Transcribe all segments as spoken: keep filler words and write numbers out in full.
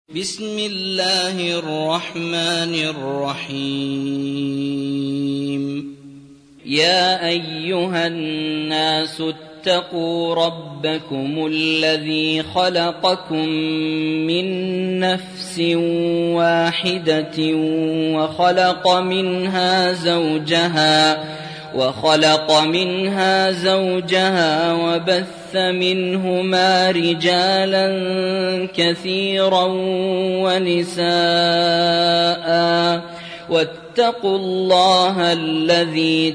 بسم الله الرحمن الرحيم يا أيها الناس اتقوا ربكم الذي خلقكم من نفس واحدة وخلق منها زوجها وخلق منها زوجها وبث منهما رجالا كثيرا ونساء واتقوا الله الذي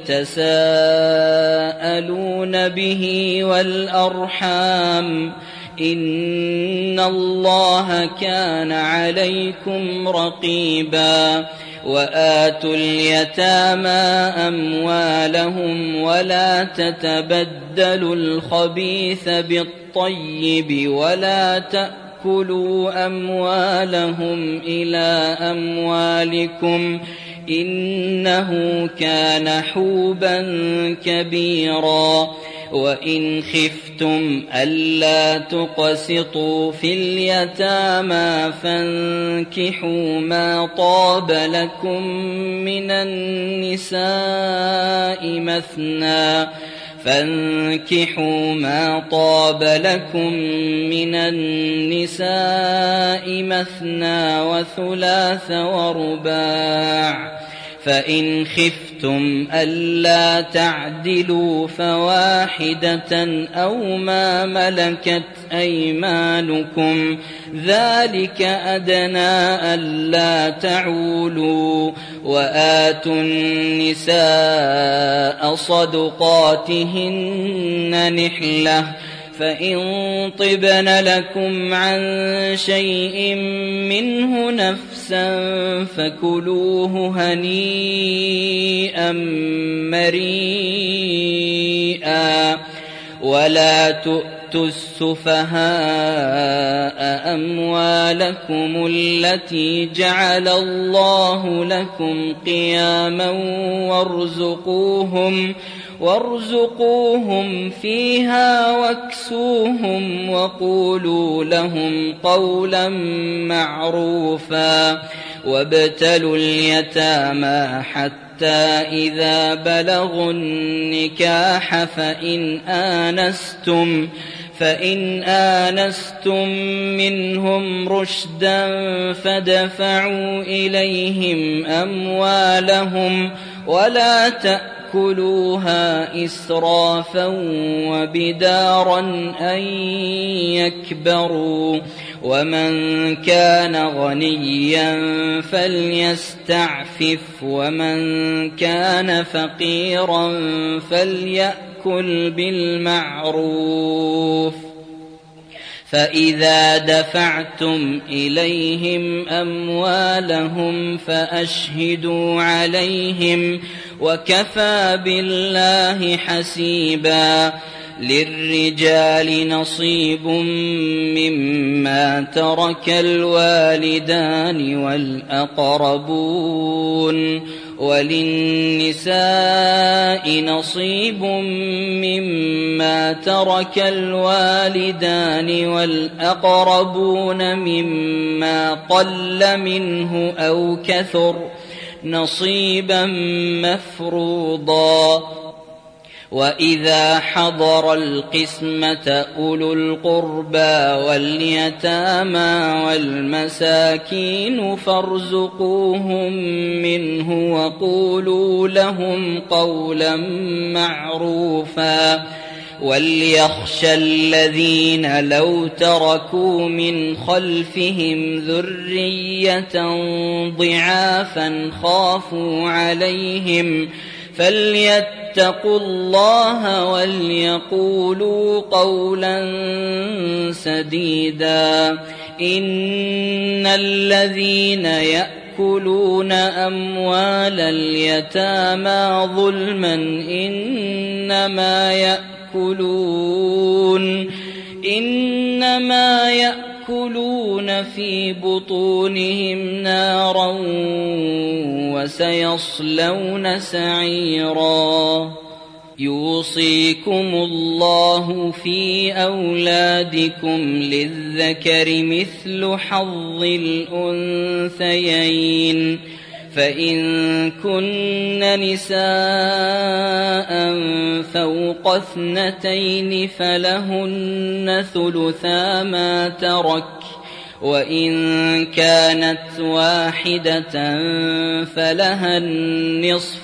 تساءلون به والأرحام إن الله كان عليكم رقيبا وآتوا اليتامى أموالهم ولا تتبدلوا الخبيث بالطيب ولا تأكلوا أموالهم إلى أموالكم إنه كان حوبا كبيرا وإن خفتم ألا تقسطوا في اليتامى فانكحوا ما طاب لكم من النساء مثنى فانكحوا ما طاب لكم من النساء مثنى وثلاث ورباع فإن خفتم ألا تعدلوا فواحدة أو ما ملكت أيمانكم ذلك أدنى ألا تعولوا وآتوا النساء صدقاتهن نحلة فإن طبن لكم عن شيء منه نفسا فكلوه هنيئا مريئا ولا تؤتوا السفهاء أموالكم التي جعل الله لكم قياما وارزقوهم وارزقوهم فيها واكسوهم وقولوا لهم قولا معروفا وابتلوا اليتامى حتى إذا بلغوا النكاح فإن آنستم فإن آنستم منهم رشدا فادفعوا إليهم أموالهم ولا تأكلوا كلوها إسرافا وبدارا أن يكبروا ومن كان غنيا فليستعفف ومن كان فقيرا فليأكل بالمعروف فإذا دفعتم إليهم أموالهم فأشهدوا عليهم وكفى بالله حسيبا للرجال نصيب مما ترك الوالدان والأقربون وللنساء نصيب مما ترك الوالدان والأقربون مما قل منه أو كثر نصيبا مفروضا وإذا حضر القسمة أولو القربى واليتامى والمساكين فارزقوهم منه وقولوا لهم قولا معروفا وليخشى الذين لو تركوا من خلفهم ذرية ضعافا خافوا عليهم فليتقوا الله وليقولوا قولا سديدا إن الذين يأكلون أموال اليتامى ظلما إنما يأكلون إنما يأكلون في بطونهم نارا وسيصلون سعيرا يوصيكم الله في أولادكم للذكر مثل حظ الأنثيين فإن كن نساء فوق اثنتين فلهن ثلثا ما ترك وإن كانت واحدة فلها النصف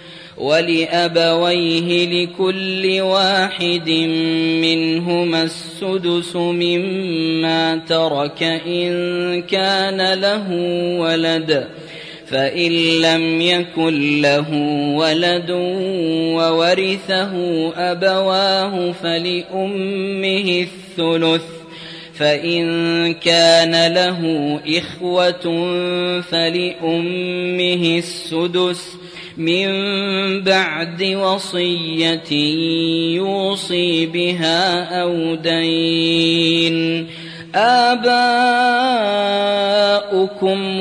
ولأبويه لكل واحد منهما السدس مما ترك إن كان له ولد فإن لم يكن له ولد وورثه أبواه فلأمه الثلث فإن كان له إخوة فلأمه السدس من بعد وصية يوصي بها أو دين. آباؤكم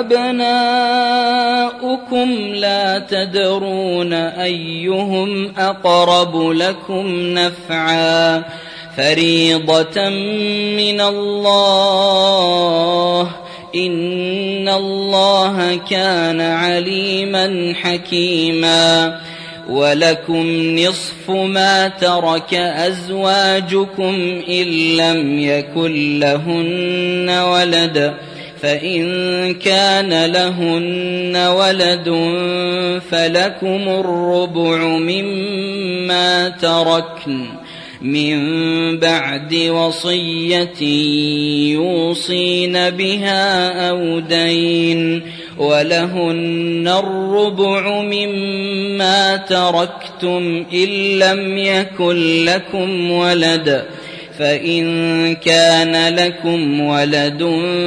وأبناؤكم لا تدرون أيهم أقرب لكم نفعا فريضة من الله إن الله كان عليما حكيما. ولكم نصف ما ترك أزواجكم إن لم يكن لهن ولد فإن كان لهن ولد فلكم الربع مما تركن من بعد وصية يوصين بها أو دين ولهن الربع مما تركتم إن لم يكن لكم ولد فإن كان لكم ولد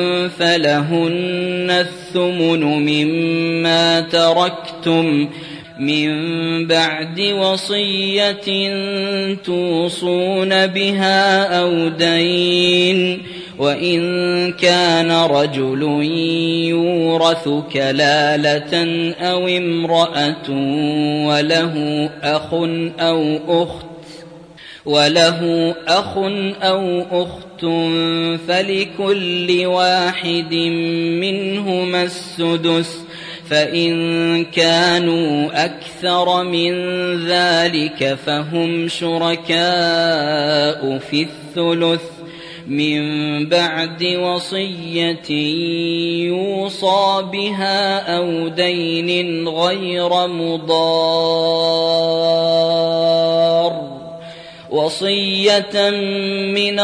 فلهن الثمن مما تركتم من بعد وصية توصون بها أو دين وإن كان رجل يورث كلالة أو امرأة وله أخ أو أخت وله أخ أو أخت فلكل واحد منهما السدس فإن كانوا أكثر من ذلك فهم شركاء في الثلث من بعد وصية يوصى بها أو دين غير مضار وصية من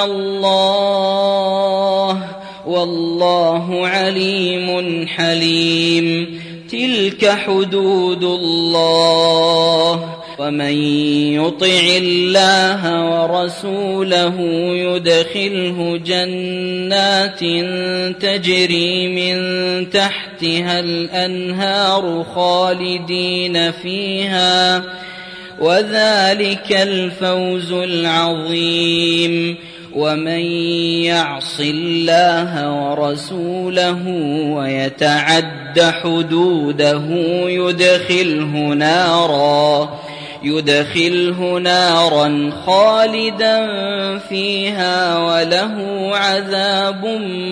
الله والله عليم حليم. تلك حدود الله ومن يطع الله ورسوله يدخله جنات تجري من تحتها الأنهار خالدين فيها وذلك الفوز العظيم. ومن يعص الله ورسوله ويتعد حدوده يدخله نارا يدخله نارا خالدا فيها وله عذاب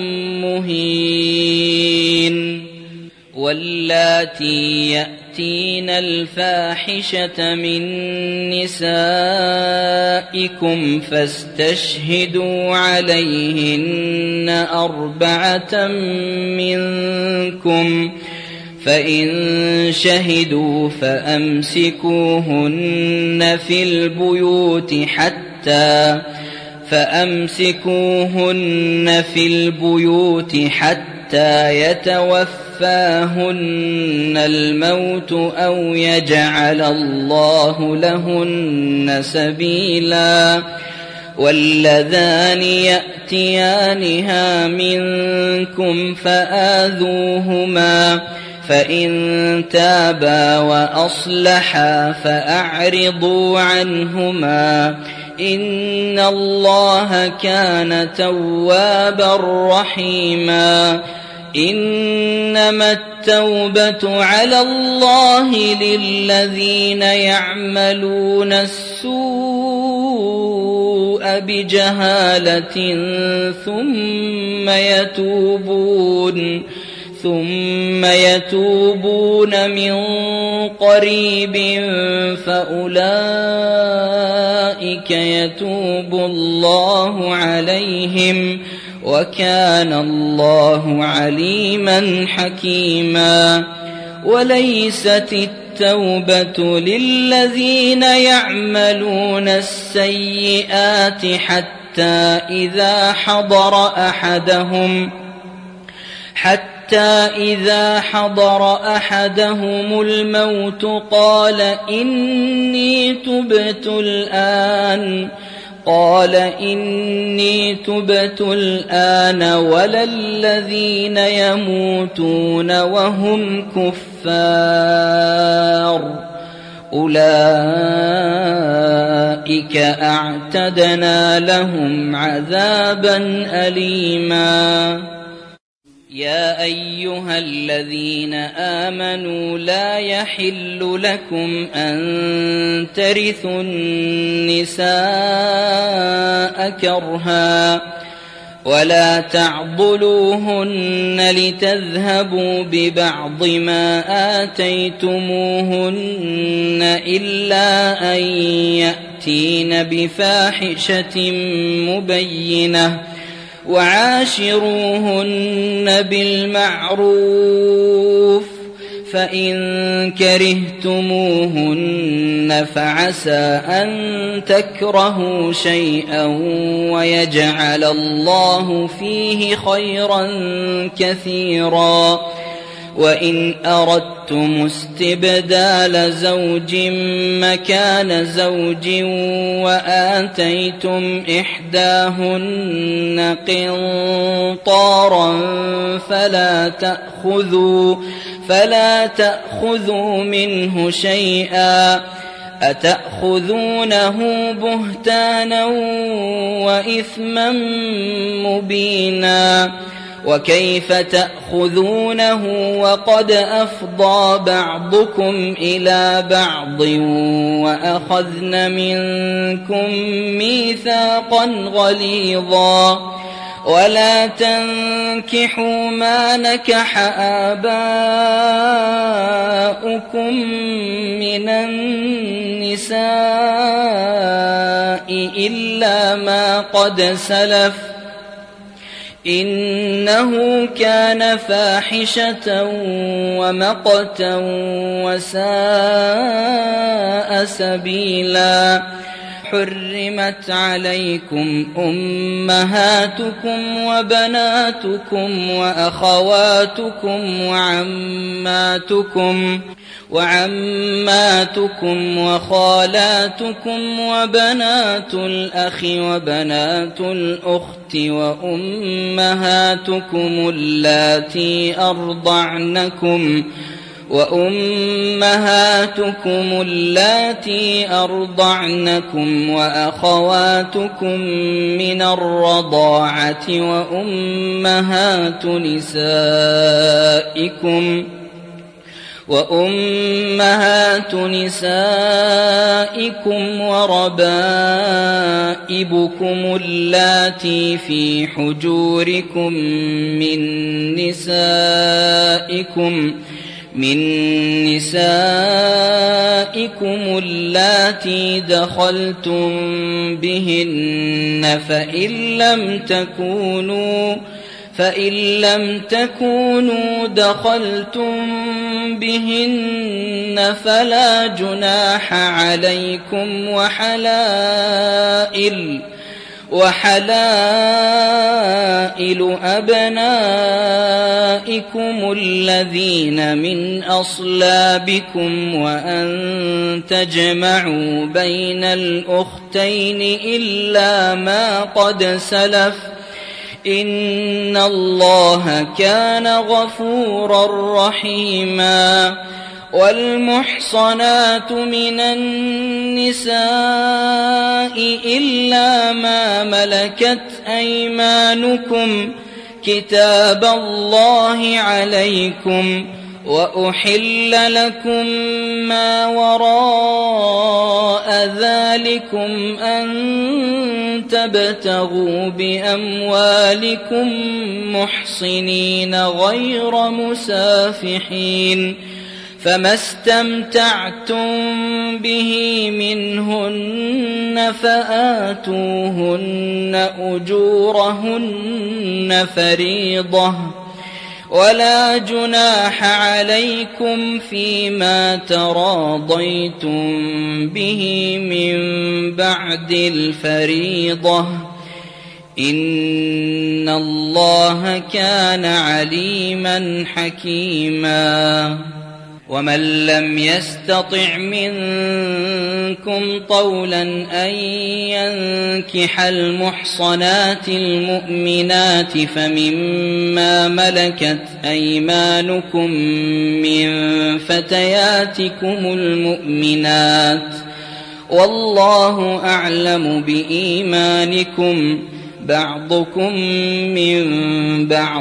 مهين. واللاتي يأتين الفاحشة من نسائكم فاستشهدوا عليهن أربعة منكم فإن شهدوا فأمسكوهن في البيوت حتى فأمسكوهن في البيوت حتى يتوفاهن الموت أو يجعل الله لهن سبيلا. واللذان يأتيانها منكم فآذوهما فإن تابا وأصلحا فأعرضوا عنهما إن الله كان توابا رحيما. إن إنما التوبة على الله للذين يعملون السوء بجهالة ثم يتوبون ثم يتوبون من قريب فأولئك يتوب الله عليهم وكان الله عليما حكيما. وليست التوبة للذين يعملون السيئات حتى إذا حضر أحدهم حتى إذا حضر أحدهم الموت قال إني تبت الآن قال إني تبت الآن ولا الذين يموتون وهم كفار أولئك أعتدنا لهم عذابا أليما. يا أيها الذين آمنوا لا يحل لكم أن ترثوا النساء كرها ولا تعضلوهن لتذهبوا ببعض ما آتيتموهن إلا أن يأتين بفاحشة مبينة وعاشروهن بالمعروف فإن كرهتموهن فعسى أن تكرهوا شيئا ويجعل الله فيه خيرا كثيرا. وإن أردتم استبدال زوج مكان زوج وآتيتم إحداهن قنطارا فلا تأخذوا فلا تأخذوا منه شيئا أتأخذونه بهتانا وإثما مبينا. وكيف تأخذونه وقد أفضى بعضكم إلى بعض وأخذن منكم ميثاقا غليظا. ولا تنكحوا ما نكح آباؤكم من النساء إلا ما قد سلف إنه كان فاحشة ومقتا وساء سبيلا. حرمت عليكم أمهاتكم وبناتكم وأخواتكم وعماتكم وعماتكم وخالاتكم وبنات الأخ وبنات الأخت وأمهاتكم اللاتي أرضعنكم وأمهاتكم اللاتي أرضعنكم وأخواتكم من الرضاعة وأمهات نسائكم وأمهات نسائكم وربائبكم اللاتي في حجوركم من نسائكم من نسائكم اللاتي دخلتم بهن فإن لم تكونوا فإن لم تكونوا دخلتم بهن فلا جناح عليكم وحلائل وحلائل أبنائكم الذين من أصلابكم وأن تجمعوا بين الأختين إلا ما قد سلف إن الله كان غفورا رحيما. والمحصنات من النساء إلا ما ملكت أيمانكم كتاب الله عليكم وأحل لكم ما وراء ذلكم أن تبتغوا بأموالكم محصنين غير مسافحين، فما استمتعتم به منهن فآتوهن أجورهن فريضة، ولا جناح عليكم فيما تراضيتم به من بعد الفريضة، إن الله كان عليما حكيما. ومن لم يستطع منكم طولا أن ينكح المحصنات المؤمنات فمما ملكت أيمانكم من فتياتكم المؤمنات، والله أعلم بإيمانكم، بعضكم من بعض،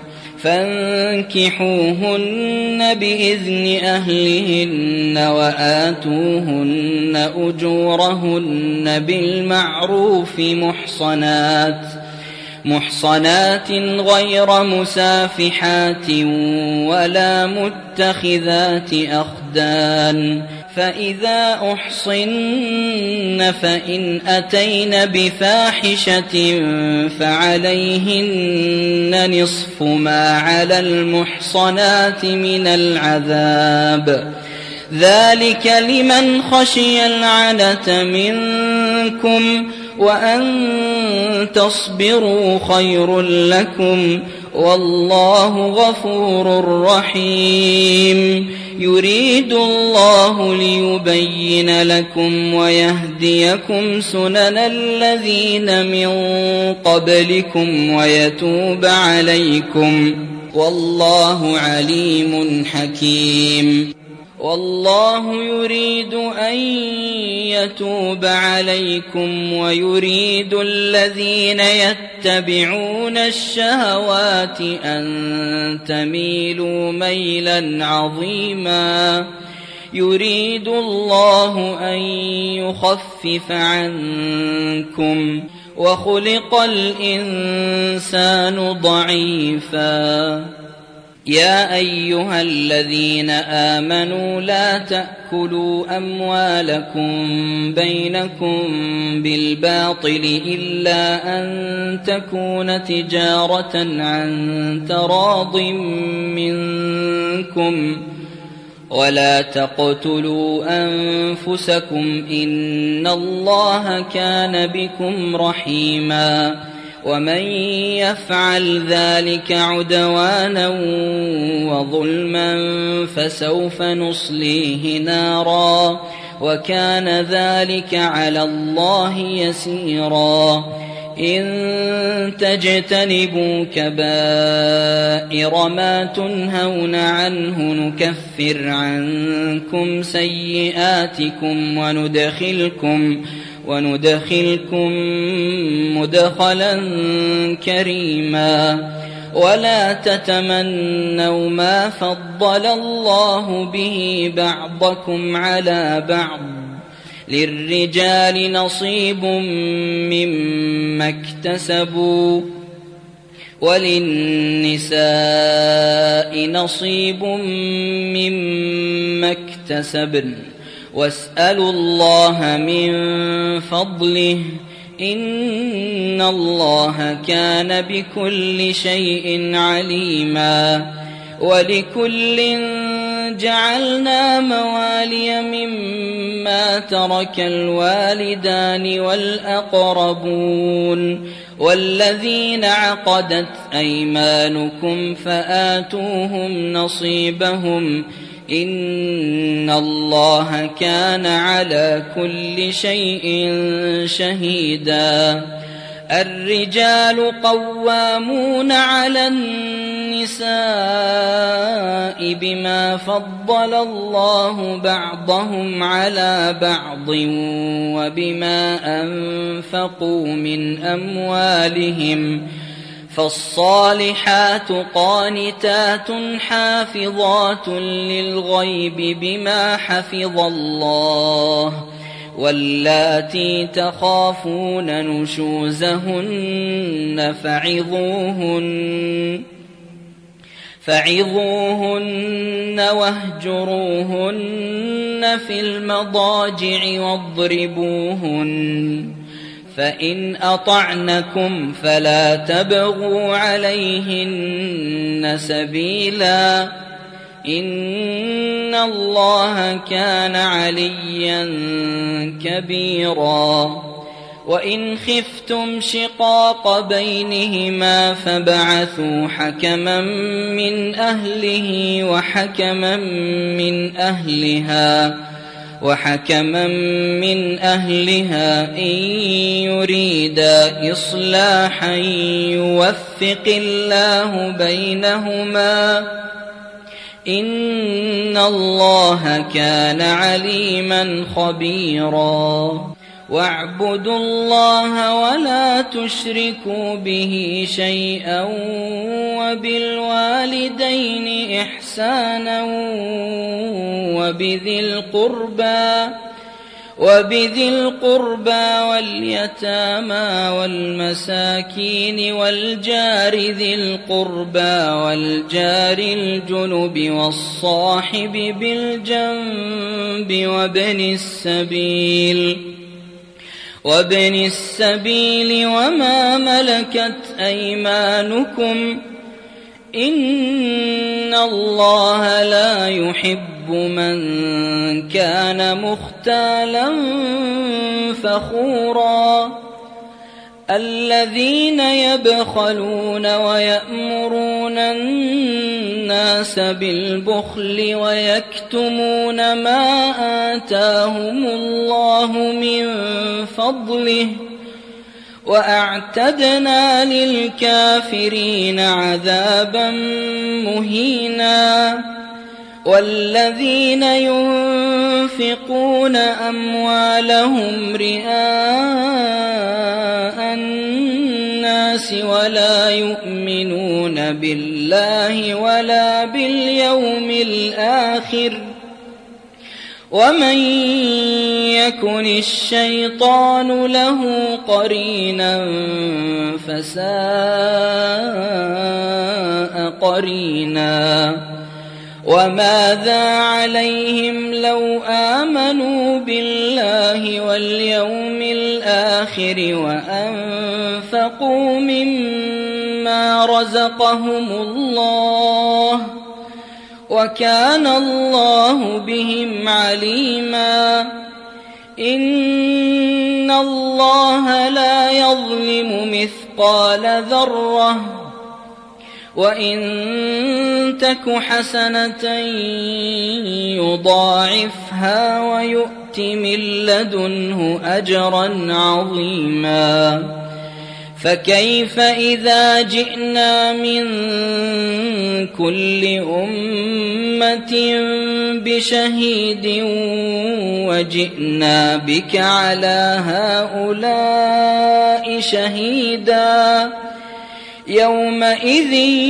فانكحوهن بإذن أهلهن وآتوهن أجورهن بالمعروف محصنات محصنات غير مسافحات ولا متخذات أخدان، فإذا أحصن فإن أتين بفاحشة فعليهن نصف ما على المحصنات من العذاب، ذلك لمن خشي العنة منكم، وأن تصبروا خير لكم، والله غفور رحيم. يريد الله ليبين لكم ويهديكم سنن الذين من قبلكم ويتوب عليكم، والله عليم حكيم. والله يريد أن يتوب عليكم ويريد الذين يتبعون الشهوات أن تميلوا ميلا عظيما. يريد الله أن يخفف عنكم، وخلق الإنسان ضعيفا. يا أيها الذين آمنوا لا تأكلوا أموالكم بينكم بالباطل إلا أن تكون تجارة عن تراض منكم، ولا تقتلوا أنفسكم إن الله كان بكم رحيما. ومن يفعل ذلك عدوانا وظلما فسوف نصليه نارا، وكان ذلك على الله يسيرا. إن تجتنبوا كبائر ما تنهون عنه نكفر عنكم سيئاتكم وندخلكم وندخلكم مدخلا كريما. ولا تتمنوا ما فضل الله به بعضكم على بعض، للرجال نصيب مما اكتسبوا وللنساء نصيب مما اكتسبن، واسألوا الله من فضله إن الله كان بكل شيء عليما. ولكل جعلنا موالي مما ترك الوالدان والأقربون والذين عقدت أيمانكم فآتوهم نصيبهم إن الله كان على كل شيء شهيدا. الرجال قوامون على النساء بما فضل الله بعضهم على بعض وبما أنفقوا من أموالهم، فالصالحات قانتات حافظات للغيب بما حفظ الله واللاتي تخافون نشوزهن فعظوهن فعظوهن واهجروهن في المضاجع واضربوهن فإن أطعنكم فلا تبغوا عليهن سبيلا إن الله كان عليا كبيرا وإن خفتم شقاق بينهما فابعثوا حكما من أهله وحكما من أهلها وحكما من أهلها إن يريدا إصلاحا يوفق الله بينهما إن الله كان عليما خبيرا واعبدوا الله ولا تشركوا به شيئا وبالوالدين إحسانا وبذي القربى وبذي القربى واليتامى والمساكين والجار ذي القربى والجار الجنب والصاحب بالجنب وابن السبيل وابن السبيل وما ملكت أيمانكم إن الله لا يحب من كان مختالا فخورا الذين يبخلون ويأمرون الناس بالبخل ويكتمون ما آتاهم الله من فضله وأعتدنا للكافرين عذابا مهينا والذين ينفقون أموالهم رئاء الناس ولا يؤمنون بالله ولا باليوم الآخر ومن يكن الشيطان له قرينا فساء قرينا وماذا عليهم لو آمنوا بالله واليوم الآخر وأنفقوا مما رزقهم الله وكان الله بهم عليما إن الله لا يظلم مثقال ذرة وإن تك حسنة يضاعفها ويؤت من لدنه أجرا عظيما فكيف إذا جئنا من كل أمة بشهيد وجئنا بك على هؤلاء شهيدا يومئذ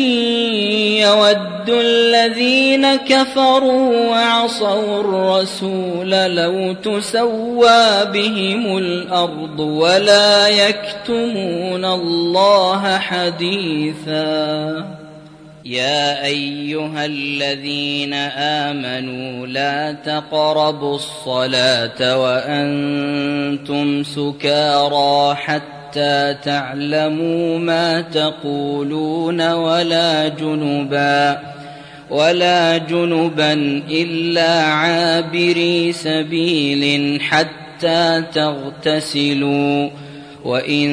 يود الذين كفروا وعصوا الرسول لو تسوى بهم الأرض ولا يكتمون الله حديثا يا أيها الذين آمنوا لا تقربوا الصلاة وأنتم سكارى حتى حتى تعلموا ما تقولون ولا جنبا ولا جنبا إلا عابري سبيل حتى تغتسلوا وإن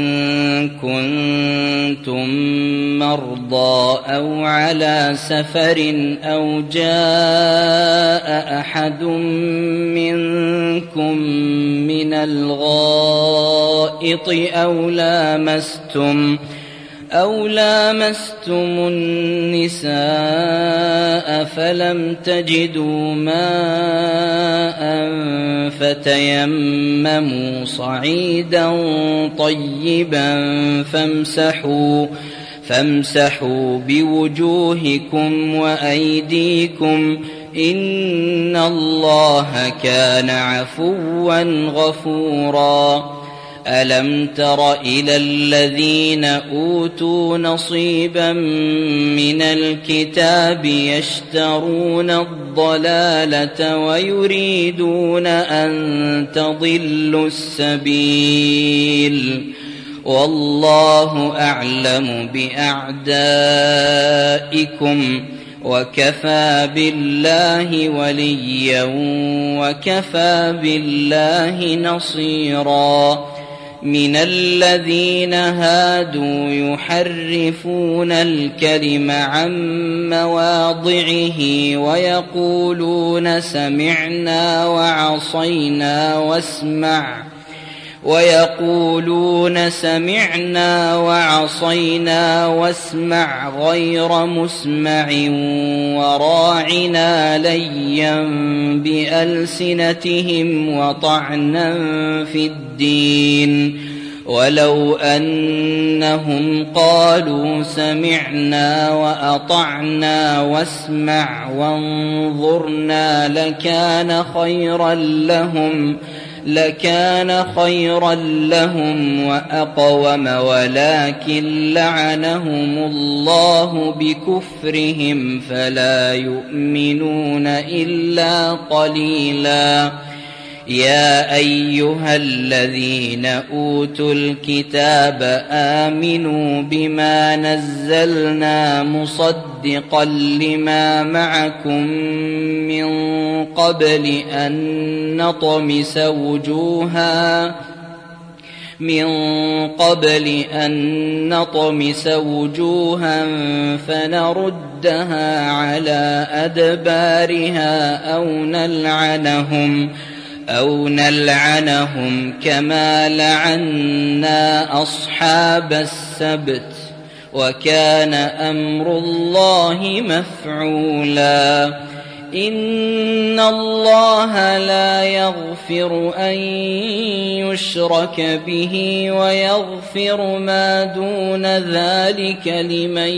كنتم مرضى أو على سفر أو جاء أحد منكم من الغائط أو لامستم أو لامستم النساء فلم تجدوا ماء فتيمموا صعيدا طيبا فامسحوا فامسحوا بوجوهكم وأيديكم إن الله كان عفوا غفورا ألم تر إلى الذين أوتوا نصيبا من الكتاب يشترون الضلالة ويريدون أن تضلوا السبيل والله أعلم بأعدائكم وكفى بالله وليا وكفى بالله نصيرا من الذين هادوا يحرفون الكلم عن مواضعه ويقولون سمعنا وعصينا واسمع ويقولون سمعنا وعصينا واسمع غير مسمع وراعنا ليا بألسنتهم وطعنا في الدين ولو أنهم قالوا سمعنا وأطعنا واسمع وانظرنا لكان خيرا لهم لكان خيرا لهم وأقوم ولكن لعنهم الله بكفرهم فلا يؤمنون إلا قليلا يا أيها الذين أوتوا الكتاب آمنوا بما نزلنا مصدقا لما معكم من قبل أن نطمس وجوها من قبل أن نطمس وجوها فنردها على أدبارها أو نلعنهم أو نلعنهم كما لعنا أصحاب السبت وكان أمر الله مفعولا إن الله لا يغفر أن يشرك به ويغفر ما دون ذلك لمن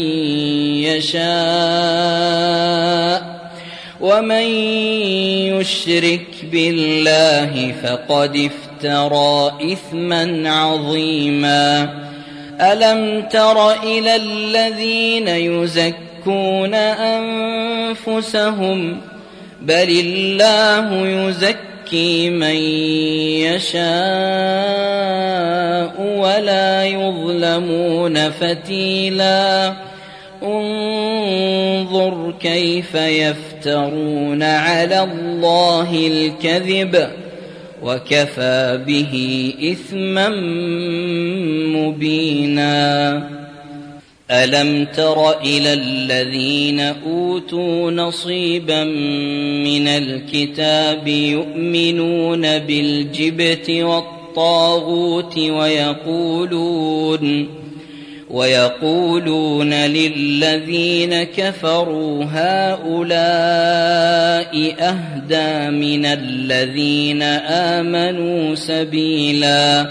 يشاء ومن يشرك بالله فقد افترى إثما عظيما ألم تر إلى الذين يزكون أنفسهم بل الله يزكي من يشاء ولا يظلمون فتيلا انظر كيف يفترون على الله الكذب وكفى به إثما مبينا ألم تر إلى الذين أوتوا نصيبا من الكتاب يؤمنون بالجبت والطاغوت ويقولون ويقولون للذين كفروا هؤلاء أهدى من الذين آمنوا سبيلا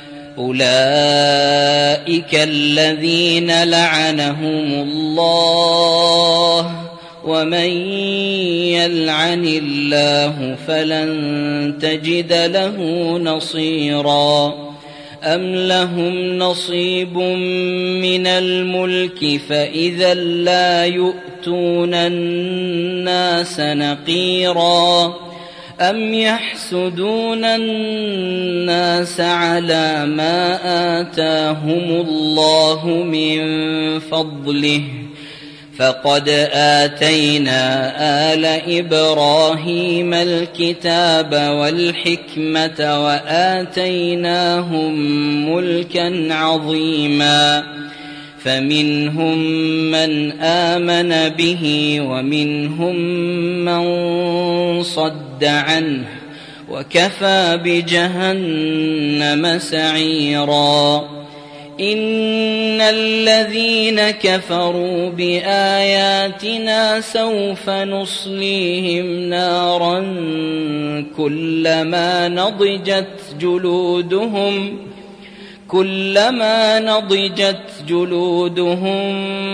أولئك الذين لعنهم الله ومن يلعن الله فلن تجد له نصيرا أم لهم نصيب من الملك فإذا لا يؤتون الناس نقيرا أم يحسدون الناس على ما آتاهم الله من فضله فقد آتينا آل إبراهيم الكتاب والحكمة وآتيناهم ملكا عظيما فمنهم من آمن به ومنهم من صد عنه وكفى بجهنم سعيرا إن الذين كفروا بآياتنا سوف نصليهم نارا كلما نضجت جلودهم كلما نضجت جلودهم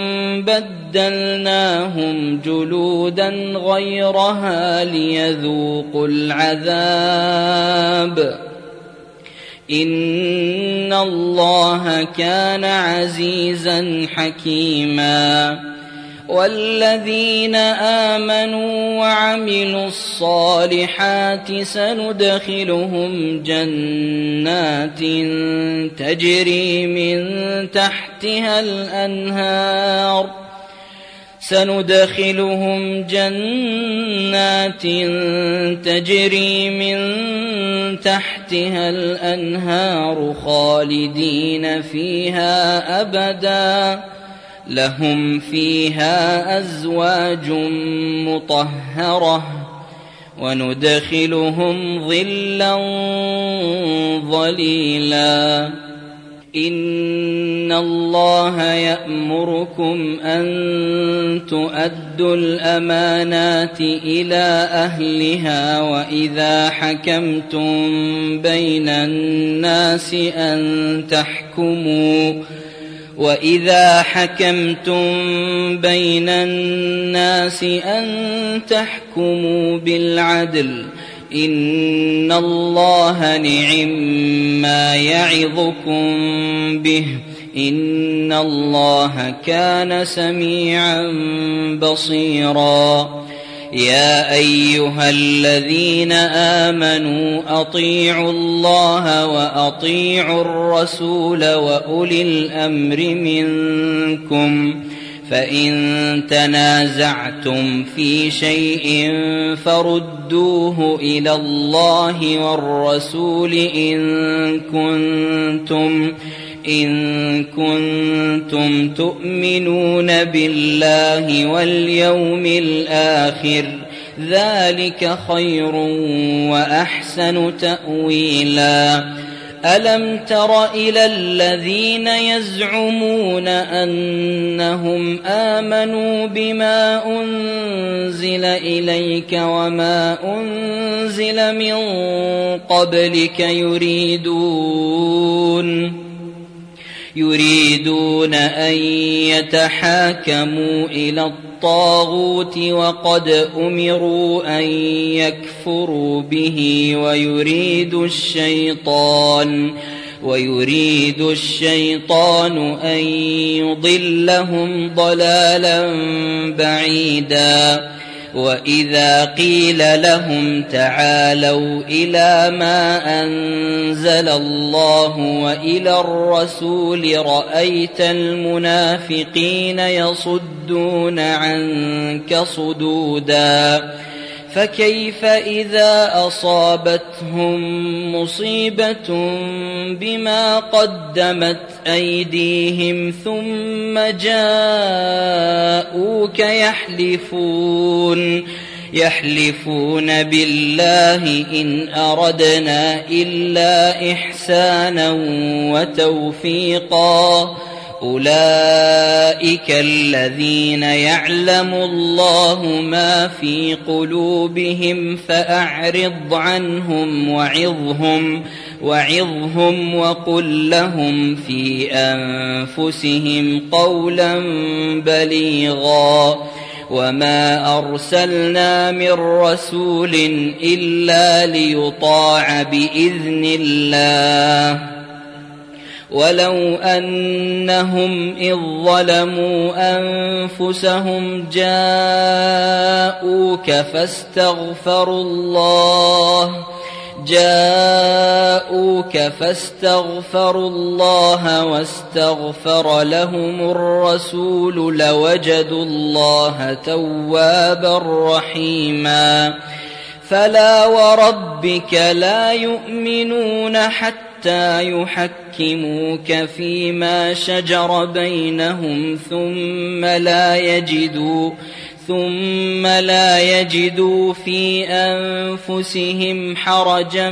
بدلناهم جلودا غيرها ليذوقوا العذاب إن الله كان عزيزا حكيما والذين آمنوا وعملوا الصالحات سندخلهم جنات تجري من تحتها الأنهار سندخلهم جنات تجري من تحتها الأنهار خالدين فيها أبدا لهم فيها أزواج مطهرة وندخلهم ظلا ظليلا إن الله يأمركم أن تؤدوا الأمانات إلى أهلها وإذا حكمتم بين الناس أن تحكموا وإذا حكمتم بين الناس أن تحكموا بالعدل إن الله نعما يعظكم به إن الله كان سميعا بصيرا يا أيها الذين آمنوا أطيعوا الله وأطيعوا الرسول وأولي الأمر منكم فإن تنازعتم في شيء فردوه إلى الله والرسول إن كنتم إن كنتم تؤمنون بالله واليوم الآخر ذلك خير وأحسن تأويلا ألم تر إلى الذين يزعمون أنهم آمنوا بما أنزل إليك وما أنزل من قبلك يريدون يريدون أن يتحاكموا إلى الطاغوت وقد أمروا أن يكفروا به ويريد الشيطان ويريد الشيطان أن يضلهم ضلالا بعيدا وإذا قيل لهم تعالوا إلى ما أنزل الله وإلى الرسول رأيت المنافقين يصدون عنك صدودا فكيف إذا أصابتهم مصيبة بما قدمت أيديهم ثم جاءوك يحلفون يحلفون بالله إن أردنا إلا إحسانا وتوفيقا أولئك الذين يعلم الله ما في قلوبهم فأعرض عنهم وعظهم وعظهم وقل لهم في أنفسهم قولا بليغا وما أرسلنا من رسول إلا ليطاع بإذن الله ولو أنهم إذ ظلموا أنفسهم جاءوك فاستغفروا الله جاءوك فاستغفروا الله واستغفر لهم الرسول لوجدوا الله توابا رحيما فلا وربك لا يؤمنون حتى يحكموك فيما شجر بينهم ثم لا يجدوا ثم لا يجدوا في أنفسهم حرجا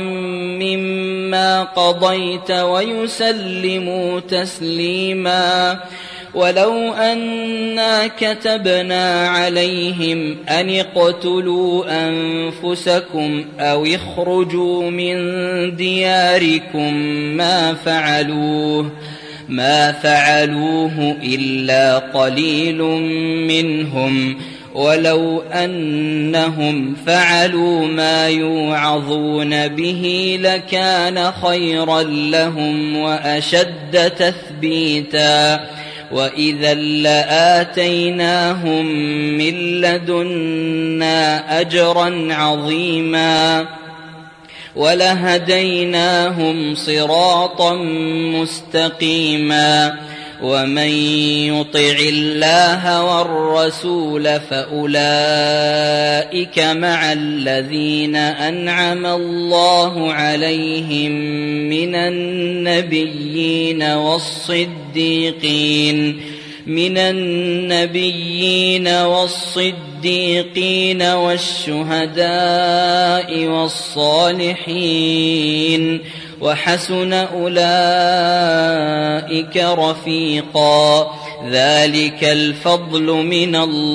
مما قضيت ويسلموا تسليما ولو أنا كتبنا عليهم أن اقتلوا أنفسكم أو اخرجوا من دياركم ما فعلوه ما فعلوه إلا قليل منهم ولو أنهم فعلوا ما يوعظون به لكان خيرا لهم وأشد تثبيتا وإذا لآتيناهم من لدنا أجرا عظيما ولهديناهم صراطا مستقيما ومن يطع الله والرسول فأولئك مع الذين أنعم الله عليهم من النبيين والصديقين من النبيين والصديقين والشهداء والصالحين وحسن أولئك رفيقا ذلك الفضل من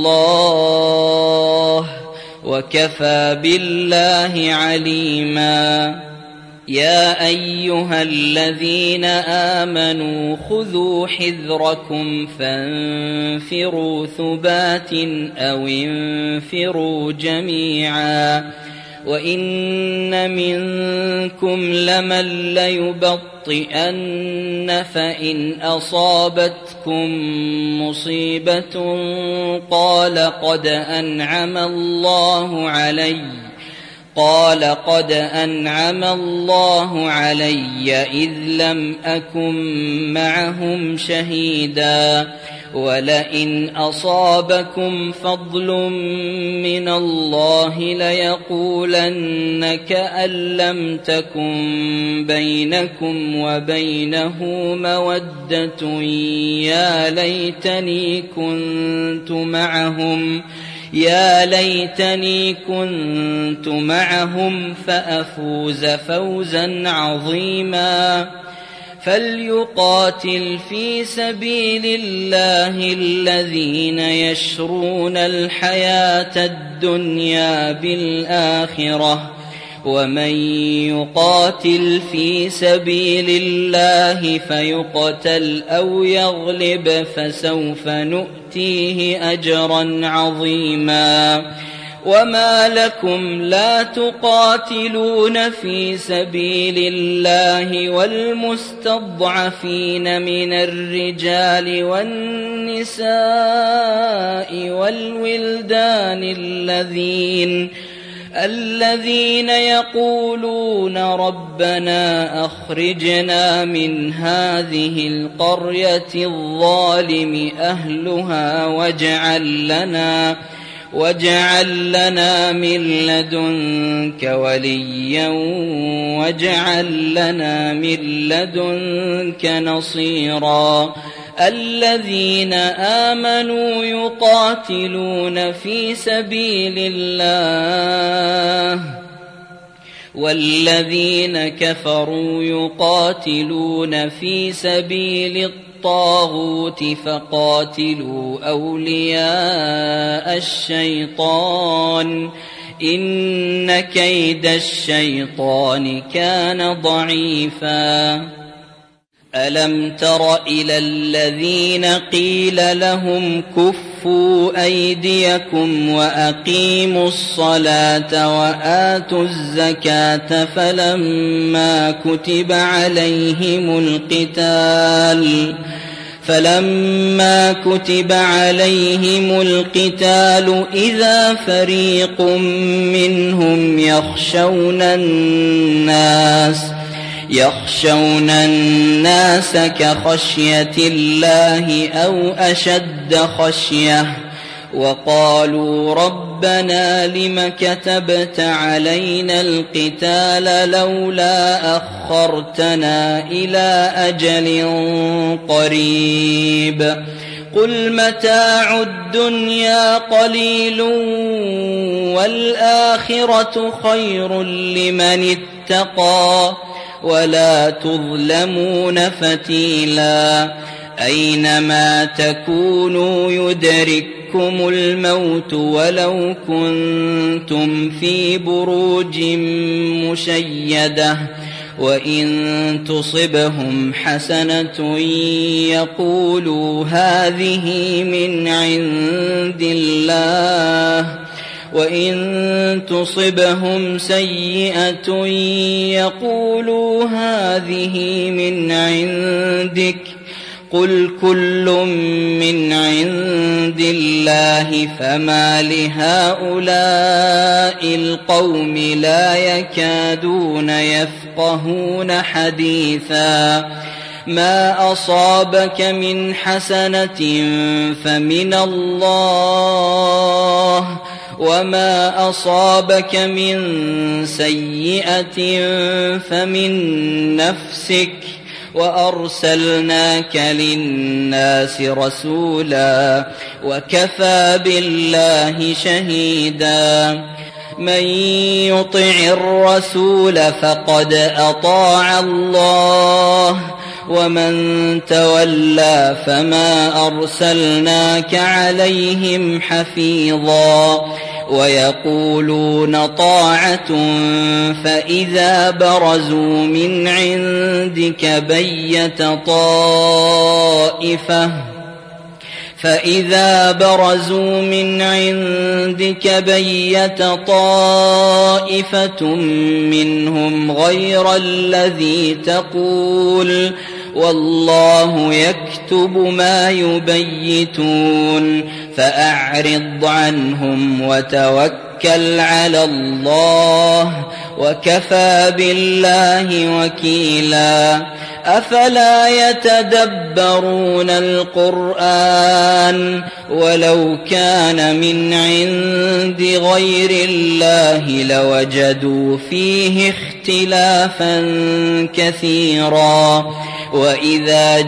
الله وكفى بالله عليما يا أيها الذين آمنوا خذوا حذركم فانفروا ثبات أو انفروا جميعا وإن منكم لمن ليبطئن فإن أصابتكم مصيبة قال قد أنعم الله علي قال قد أنعم الله علي إذ لم أكن معهم شهيدا ولئن أصابكم فضل من الله ليقولن كأن لم تكن بينكم وبينه مودة يا ليتني كنت معهم يا ليتني كنت معهم فأفوز فوزا عظيما فليقاتل في سبيل الله الذين يشرون الحياة الدنيا بالآخرة ومن يقاتل في سبيل الله فيقتل أو يغلب فسوف نؤتيه أجرا عظيما وما لكم لا تقاتلون في سبيل الله والمستضعفين من الرجال والنساء والولدان الذين الذين يقولون ربنا أخرجنا من هذه القرية الظالم أهلها واجعل لنا واجعل لنا من لدنك وليا واجعل لنا من لدنك نصيرا الذين آمنوا يقاتلون في سبيل الله والذين كفروا يقاتلون في سبيل الطاغوت فقاتلوا أولياء الشيطان إن كيد الشيطان كان ضعيفا ألم تر إلى الذين قيل لهم كفوا أيديكم وأقيموا الصلاة وآتوا الزكاة فلما كتب عليهم القتال فلما كتب عليهم القتال إذا فريق منهم يخشون الناس يخشون الناس كخشية الله أو أشد خشية وقالوا ربنا لم كتبت علينا القتال لولا أخرتنا إلى أجل قريب قل متاع الدنيا قليل والآخرة خير لمن اتقى ولا تظلمون فتيلا أينما تكونوا يدرككم الموت ولو كنتم في بروج مشيدة وإن تصبهم حسنة يقولوا هذه من عند الله وإن تصبهم سيئة يقولوا هذه من عندك قل كل من عند الله فما لهؤلاء القوم لا يكادون يفقهون حديثا ما أصابك من حسنة فمن الله وما أصابك من سيئة فمن نفسك وأرسلناك للناس رسولا وكفى بالله شهيدا من يطع الرسول فقد أطاع الله ومن تولى فما أرسلناك عليهم حفيظا ويقولون طاعة فإذا برزوا من عندك بيت طائفة فإذا برزوا من عندك بيت طائفة منهم غير الذي تقول والله يكتب ما يبيتون فأعرض عنهم وتوكل على الله وكفى بالله وكيلا أفلا يتدبرون القرآن ولو كان من عند غير الله لوجدوا فيه اختلافا كثيرا وإذا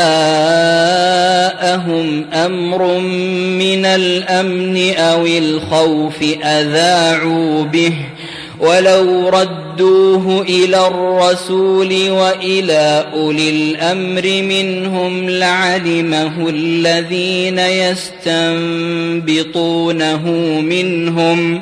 جاءهم أمر من الأمن أو الخوف أذاعوا به ولو ردوه إلى الرسول وإلى أولي الأمر منهم لعلمه الذين يستنبطونه منهم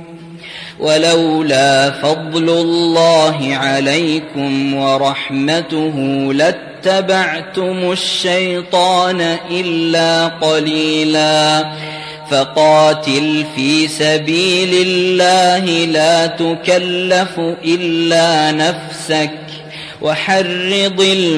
ولولا فضل الله عليكم ورحمته لاتبعتم الشيطان إلا قليلا فقاتل في سبيل الله لا تكلف إلا نفسك وحرض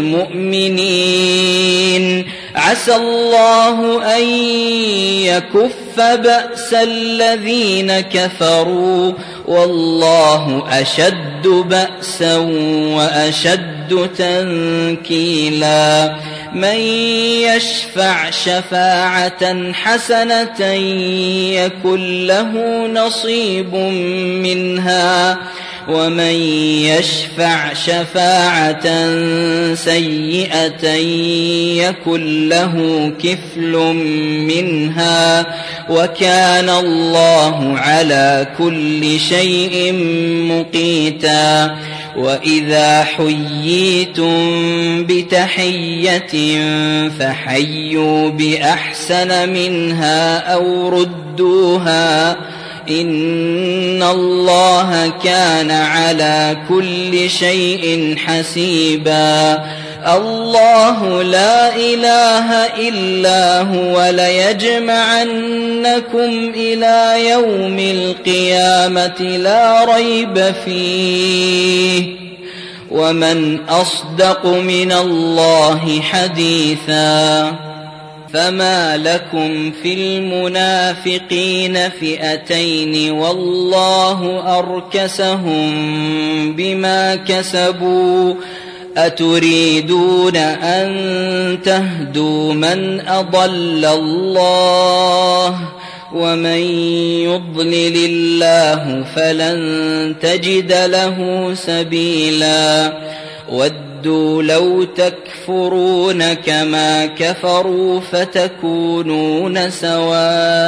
المؤمنين عسى الله أن يكف بأس الذين كفروا والله أشد بأسا وأشد تنكيلا من يشفع شفاعة حسنة يكن له نصيب منها ومن يشفع شفاعة سيئة يكن له كفل منها وكان الله على كل شيء مقيتا وإذا حييتم بتحية فحيوا بأحسن منها أو ردوها إن الله كان على كل شيء حسيبا الله لا إله إلا هو ليجمعنكم إلى يوم القيامة لا ريب فيه ومن أصدق من الله حديثا فما لكم في المنافقين فئتين والله أركسهم بما كسبوا أتريدون أن تهدوا من أضل الله ومن يضلل الله فلن تجد له سبيلا ودوا لو تكفرون كما كفروا فتكونون سواء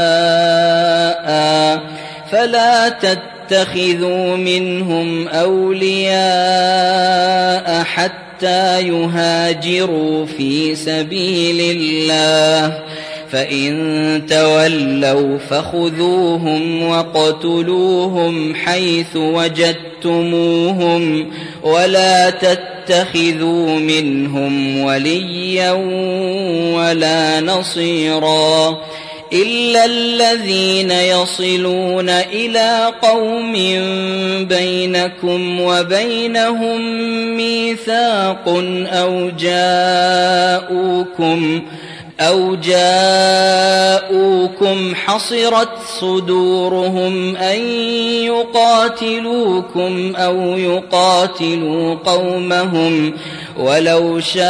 فلا تتخذوا منهم أولياء حتى حتى يهاجروا في سبيل الله، فإن تولوا فخذوهم واقتلوهم حيث وجدتموهم، ولا تتخذوا منهم وليا ولا نصيرا، إلا الذين يصلون إلى قوم بينكم وبينهم ميثاق أو جاءوكم أو جاءوكم حصرت صدورهم أن يقاتلوكم أو يقاتلوا قومهم، ولو شاء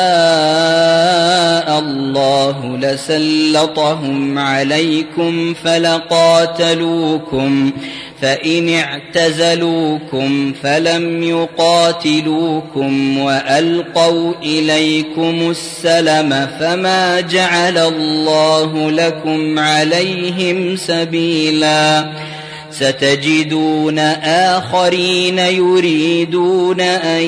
الله لسلطهم عليكم فلقاتلوكم، فإن اعتزلوكم فلم يقاتلوكم وألقوا إليكم السلم فما جعل الله لكم عليهم سبيلا، ستجدون آخرين يريدون أن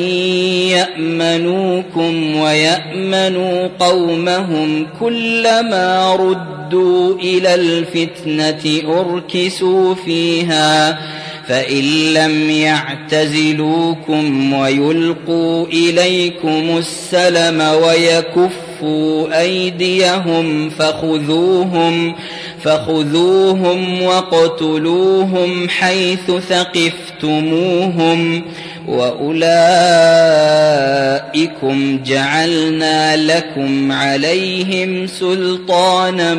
يأمنوكم ويأمنوا قومهم، كلما ردوا إلى الفتنة أركسوا فيها، فإن لم يعتزلوكم ويلقوا إليكم السلم ويكفوا أيديهم فخذوهم فخذوهم واقتلوهم حيث ثقفتموهم، وأولئكم جعلنا لكم عليهم سلطانا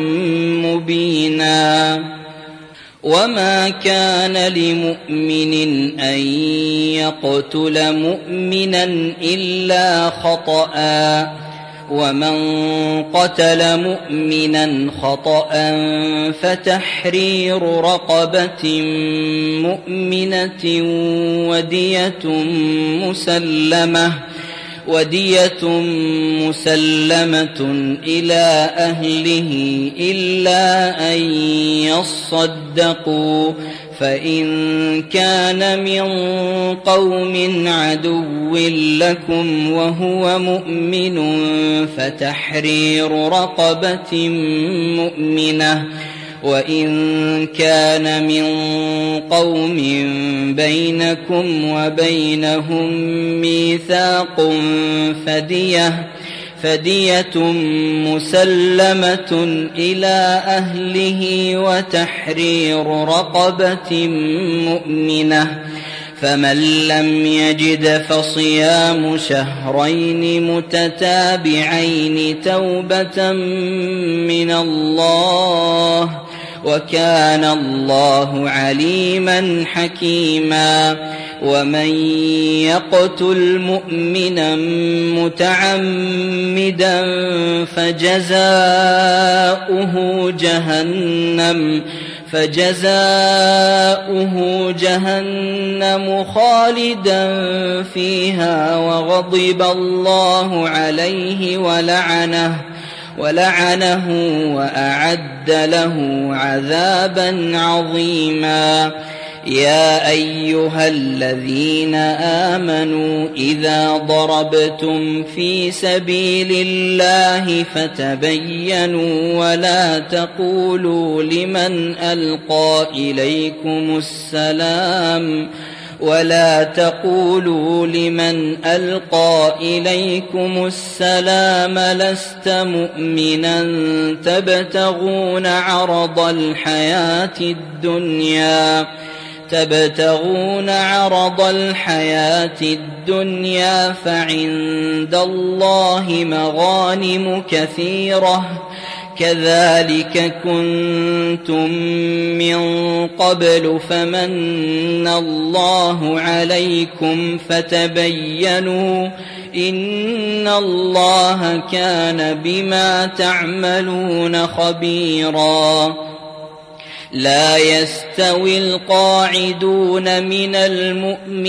مبينا. وما كان لمؤمن أن يقتل مؤمنا إلا خطأ، ومن قتل مؤمنا خطأ فتحرير رقبة مؤمنة ودية مسلمة ودية مسلمة إلى أهله إلا أن يصدقوا، فإن كان من قوم عدو لكم وهو مؤمن فتحرير رقبة مؤمنة، وإن كان من قوم بينكم وبينهم ميثاق فدية فدية مسلمة إلى أهله وتحرير رقبة مؤمنة، فمن لم يجد فصيام شهرين متتابعين توبة من الله، وكان الله عليما حكيما. ومن يقتل مؤمنا متعمدا فجزاؤه جهنم فجزاؤه جهنم خالدا فيها وغضب الله عليه ولعنه ولعنه وأعد له عذابا عظيما. يا أيها الذين آمنوا إذا ضربتم في سبيل الله فتبينوا ولا تقولوا لمن ألقى إليكم السلام ولا تقولوا لمن ألقى إليكم السلام لست مؤمنا تبتغون عرض الحياة الدنيا تبتغون عرض الحياة الدنيا فعند الله مغانم كثيرة كذلك كنتم من قبل فمن الله عليكم فتبينوا إن الله كان بما تعملون خبيرا. لا يستوي القاعدون من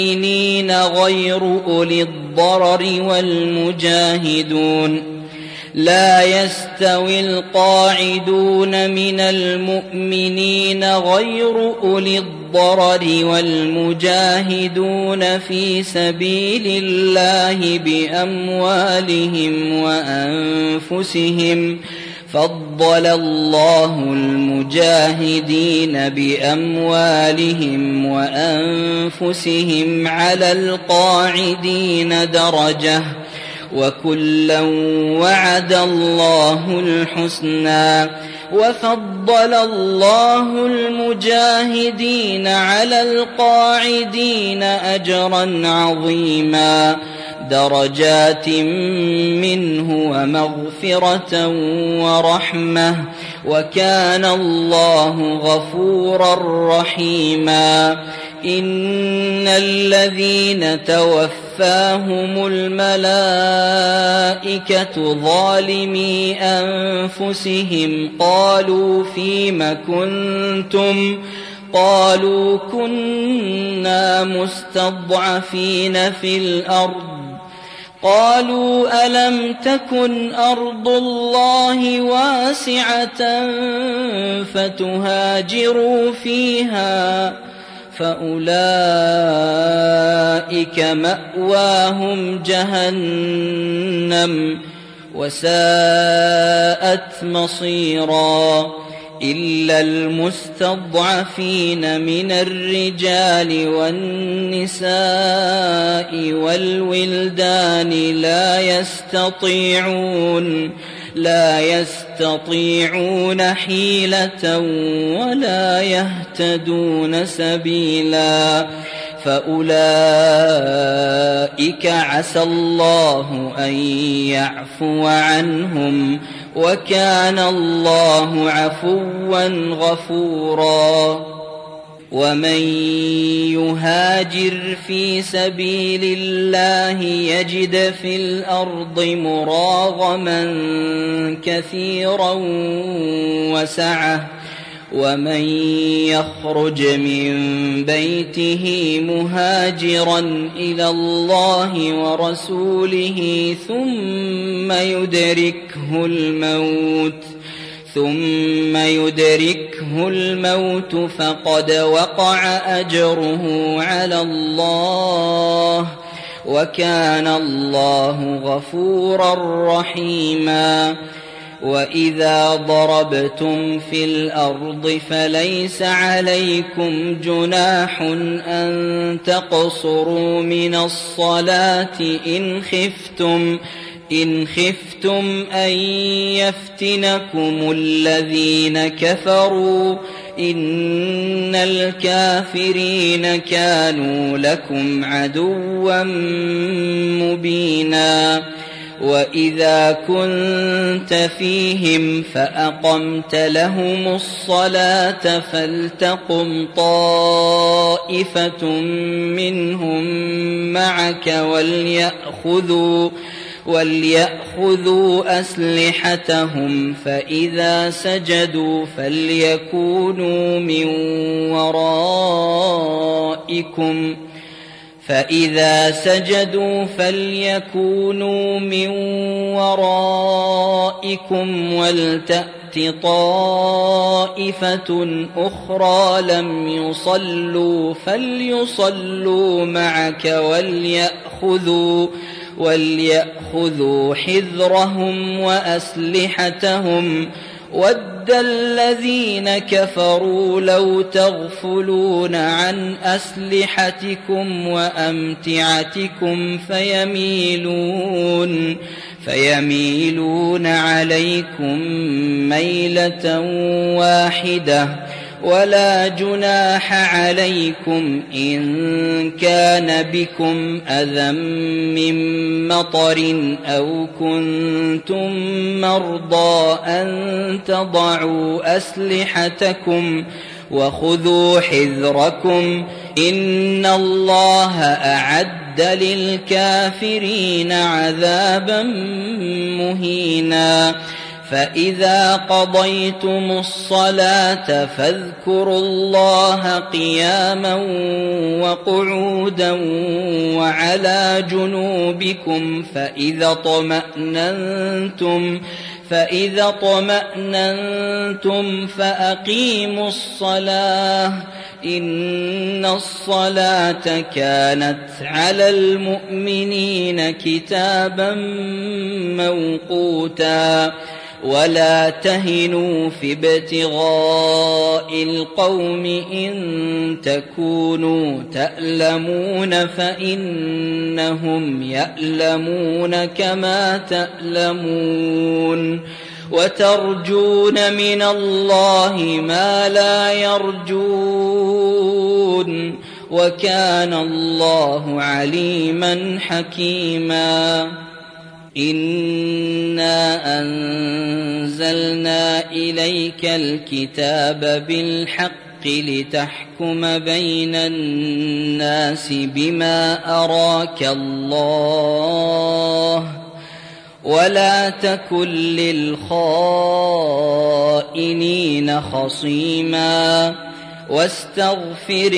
المؤمنين غير أولي الضرر والمجاهدون لا يستوي القاعدون من المؤمنين غير أولي الضرر والمجاهدون في سبيل الله بأموالهم وأنفسهم. فضل الله المجاهدين بأموالهم وأنفسهم على القاعدين درجة، وكلا وعد الله الحسنى. وفضل الله المجاهدين على القاعدين أجرا عظيما، درجات منه ومغفرة ورحمة، وكان الله غفورا رحيما. إن الذين توفاهم الملائكة ظالمي أنفسهم قالوا فيم كنتم؟ قالوا كنا مستضعفين في الأرض. قالوا ألم تكن أرض الله واسعة فتهاجروا فيها؟ فأولئك مأواهم جهنم وساءت مصيرا. إلا المستضعفين من الرجال والنساء والولدان لا يستطيعون لا يستطيعون حيلة ولا يهتدون سبيلا، فأولئك عسى الله أن يعفو عنهم، وكان الله عفوا غفورا. ومن يهاجر في سبيل الله يجد في الأرض مراغما كثيرا وسعة، ومن يخرج من بيته مهاجرا إلى الله ورسوله ثم يدركه الموت ثم يدركه الموت فقد وقع أجره على الله، وكان الله غفورا رحيما. وإذا ضربتم في الأرض فليس عليكم جناح أن تقصروا من الصلاة إن خفتم إن خفتم أن يفتنكم الذين كفروا، إن الكافرين كانوا لكم عدوا مبينا. وإذا كنت فيهم فأقمت لهم الصلاة فلتقم طائفة منهم معك وليأخذوا وليأخذوا أسلحتهم، فإذا سجدوا فليكونوا من ورائكم فإذا سجدوا فليكونوا من ورائكم ولتأت طائفة أخرى لم يصلوا فليصلوا معك وليأخذوا وليأخذوا حذرهم وأسلحتهم. ود الذين كفروا لو تغفلون عن أسلحتكم وأمتعتكم فيميلون فيميلون عليكم ميلة واحدة، ولا جناح عليكم إن كان بكم أذى من مطر أو كنتم مرضى أن تضعوا أسلحتكم وخذوا حذركم، إن الله أعد للكافرين عذابا مهينا. فإذا قضيتم الصلاة فاذكروا الله قياما وقعودا وعلى جنوبكم فإذا طمأننتم فإذا طمأننتم فأقيموا الصلاة إن الصلاة كانت على المؤمنين كتابا موقوتا ولا تهنوا في ابتغاء القوم إن تكونوا تألمون فإنهم يألمون كما تألمون وترجون من الله ما لا يرجون وكان الله عليما حكيما إنا أنزلنا إليك الكتاب بالحق لتحكم بين الناس بما أراك الله ولا تكن للخائنين خصيما واستغفر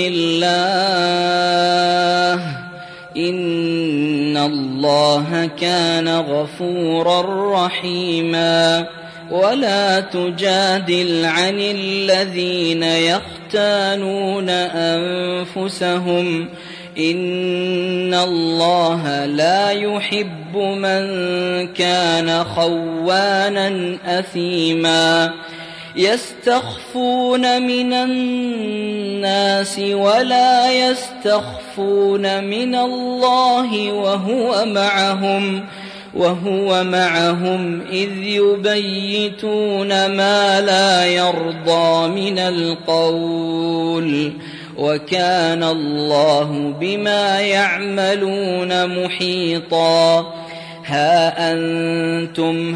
الله إن الله كان غفورا رحيما ولا تجادل عن الذين يختانون أنفسهم إن الله لا يحب من كان خوانا أثيما يستخفون من الناس ولا يستخفون من الله وهو معهم وهو معهم إذ يبيتون ما لا يرضى من القول وكان الله بما يعملون محيطا ها أنتم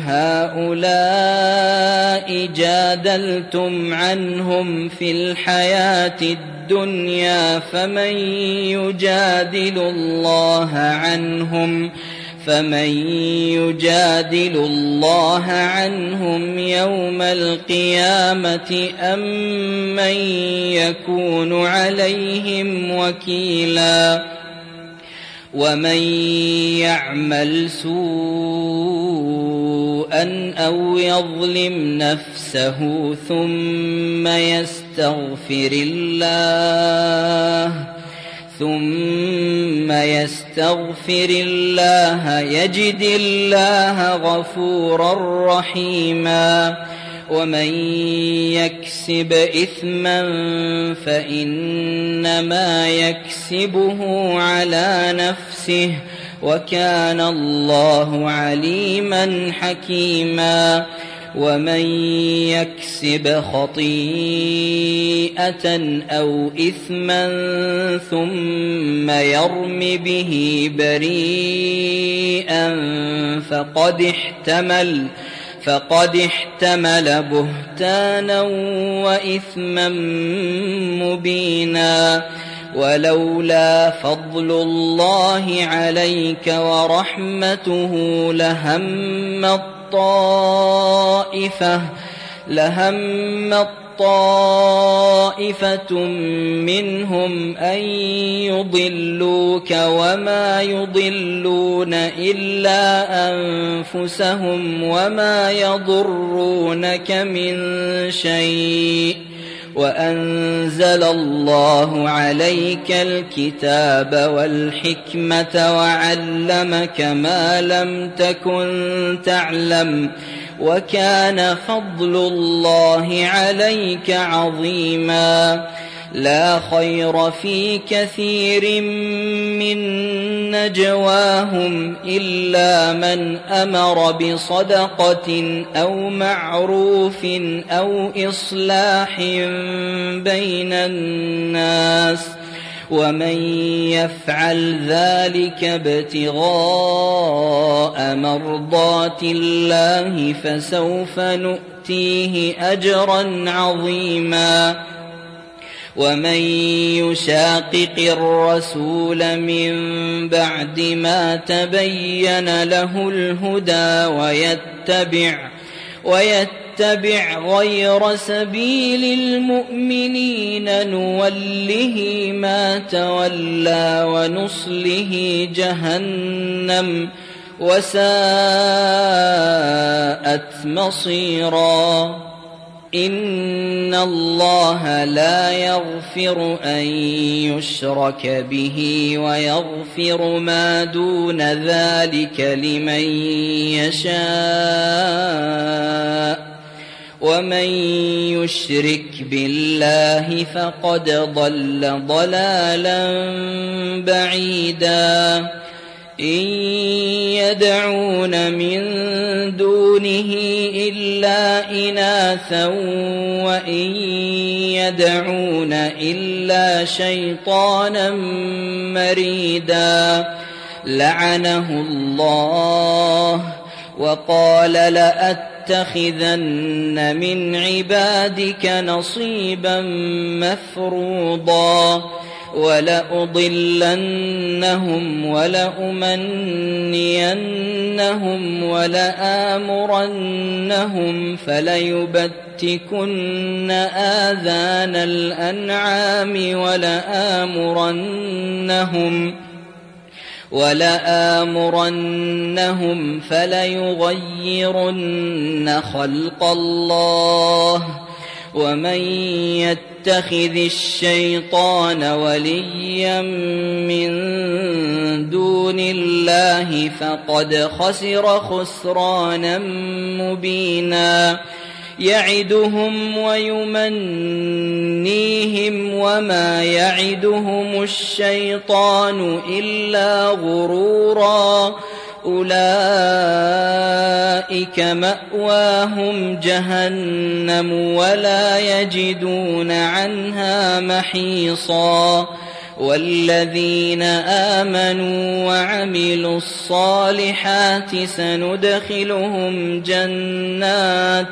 هؤلاء جادلتم عنهم في الحياة الدنيا فمن يجادل الله عنهم فمن يجادل الله عنهم يوم القيامة أم من يكون عليهم وكيلا ومن يعمل سوءا أو يظلم نفسه ثم يستغفر الله ثم يستغفر الله يجد الله غفورا رحيما ومن يكسب إثما فإنما يكسبه على نفسه وكان الله عليما حكيما ومن يكسب خطيئة أو إثما ثم يرم به بريئا فقد احتمل فقد احتمل بهتانا وإثما مبينا ولولا فضل الله عليك ورحمته لهم طائفة لهم طائفة منهم أن يضلوك وما يضلون إلا أنفسهم وما يضرونك من شيء وأنزل الله عليك الكتاب والحكمة وعلمك ما لم تكن تعلم وكان فضل الله عليك عظيما لا خير في كثير من نجواهم إلا من أمر بصدقة أو معروف أو إصلاح بين الناس ومن يفعل ذلك ابتغاء مرضات الله فسوف نؤتيه أجرا عظيما ومن يشاقق الرسول من بعد ما تبين له الهدى ويتبع ويتبع غير سبيل المؤمنين نوله ما تولى ونصله جهنم وساءت مصيرا. إن الله لا يغفر أن يشرك به ويغفر ما دون ذلك لمن يشاء ومن يشرك بالله فقد ضل ضلالا بعيدا. إن يدعون من دونه إلا إناثا وإن يدعون إلا شيطانا مريدا لعنه الله وقال لأتخذن من عبادك نصيبا مفروضا ولأضلنهم ولأمنينهم ولآمرنهم فليبتكن آذان الأنعام ولآمرنهم ولآمرنهم فليغيرن خلق الله ومن يتخذ الشيطان وليا من دون الله فقد خسر خسرانا مبينا. يعدهم ويمنيهم وما يعدهم الشيطان إلا غرورا. أولئك مأواهم جهنم ولا يجدون عنها محيصا. والذين آمنوا وعملوا الصالحات سندخلهم جنات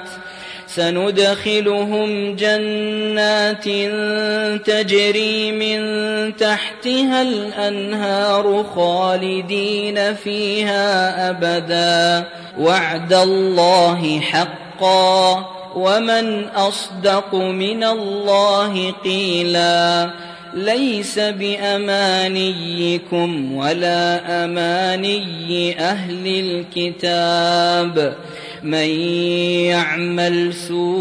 سندخلهم جنات تجري من تحتها الأنهار خالدين فيها أبدا وعد الله حقا ومن أصدق من الله قيلا. ليس بأمانيكم ولا أماني أهل الكتاب من يعمل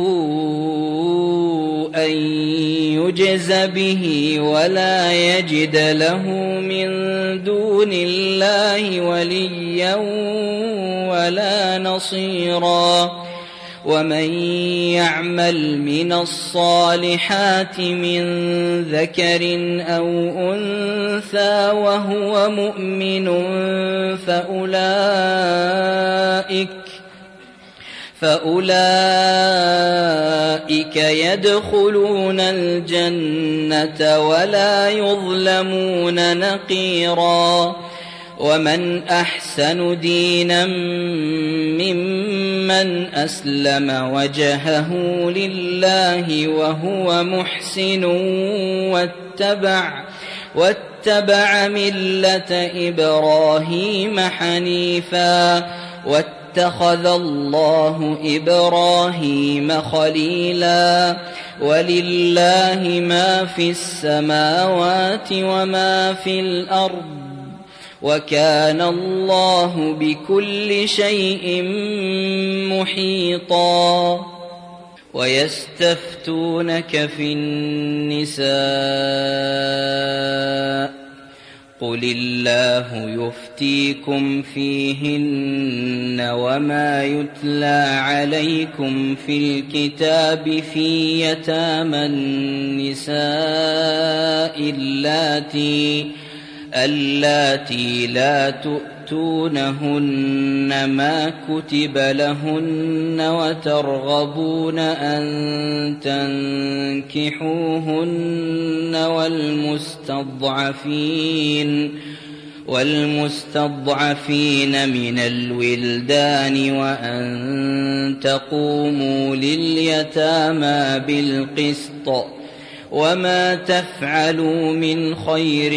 سوءا يجز به ولا يجد له من دون الله وليا ولا نصيرا. ومن يعمل من الصالحات من ذكر أو أنثى وهو مؤمن فأولئك فأولئك يدخلون الجنة ولا يظلمون نقيرا. ومن أحسن دينا ممن أسلم وجهه لله وهو محسن واتبع واتبع ملة إبراهيم حنيفا واتخذ الله إبراهيم خليلا. ولله ما في السماوات وما في الأرض وكان الله بكل شيء محيطا. ويستفتونك في النساء قل الله يفتيكم فيهن وما يتلى عليكم في الكتاب في يتامى النساء اللاتي اللاتي لا تؤتونهن ما كتب لهن وترغبون أن تنكحوهن والمستضعفين والمستضعفين من الولدان وأن تقوموا لليتامى بالقسط وما تفعلوا من خير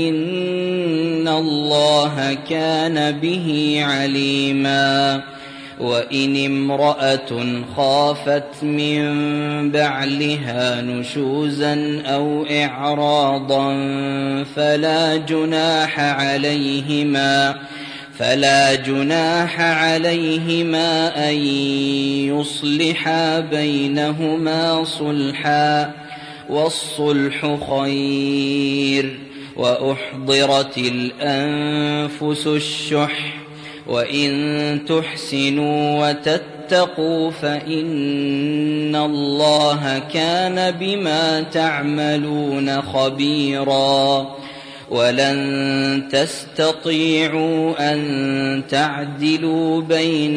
فإن الله كان به عليما. وإن امرأة خافت من بعلها نشوزا أو إعراضا فلا جناح عليهما فلا جناح عليهما أن يصلحا بينهما صلحا والصلح خير. وأحضرت الأنفس الشح وإن تحسنوا وتتقوا فإن الله كان بما تعملون خبيرا. ولن تستطيعوا أن تعدلوا بين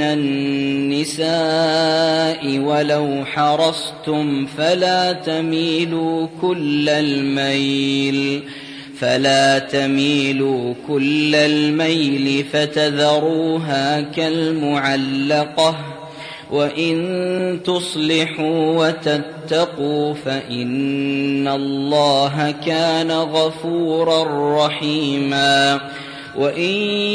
النساء ولو حرصتم فلا تميلوا كل الميل فلا تميلوا كل الميل فتذروها كالمعلقة. وإن تصلحوا وتتقوا فإن الله كان غفورا رحيما. وإن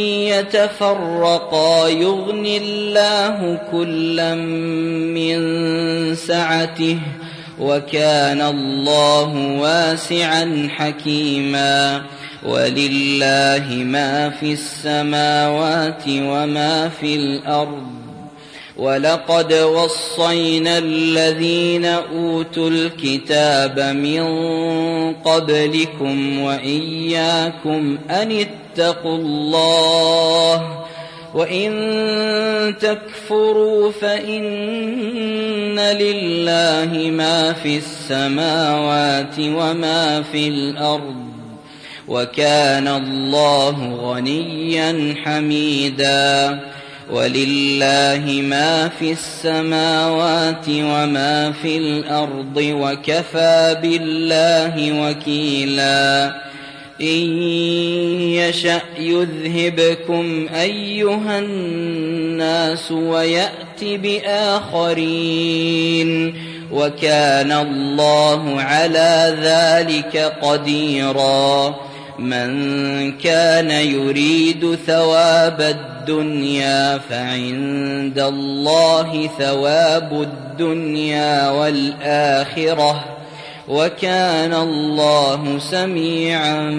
يتفرقا يغن الله كلا من سعته وكان الله واسعا حكيما. ولله ما في السماوات وما في الأرض. ولقد وصينا الذين أوتوا الكتاب من قبلكم وإياكم أن اتقوا الله وإن تكفروا فإن لله ما في السماوات وما في الأرض وكان الله غنيا حميدا. ولله ما في السماوات وما في الأرض وكفى بالله وكيلا. إن يشأ يذهبكم أيها الناس ويأت بآخرين وكان الله على ذلك قديرا. من كان يريد ثواب الدنيا فعند الله ثواب الدنيا والآخرة وكان الله سميعا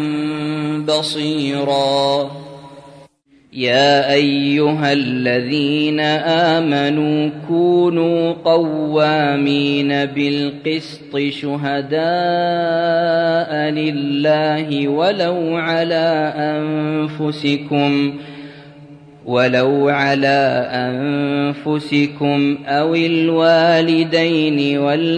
بصيرا. يا أيها الذين آمنوا كونوا قوامين بالقسط شهداء لله ولو على أنفسكم ولو على أنفسكم أو الوالدين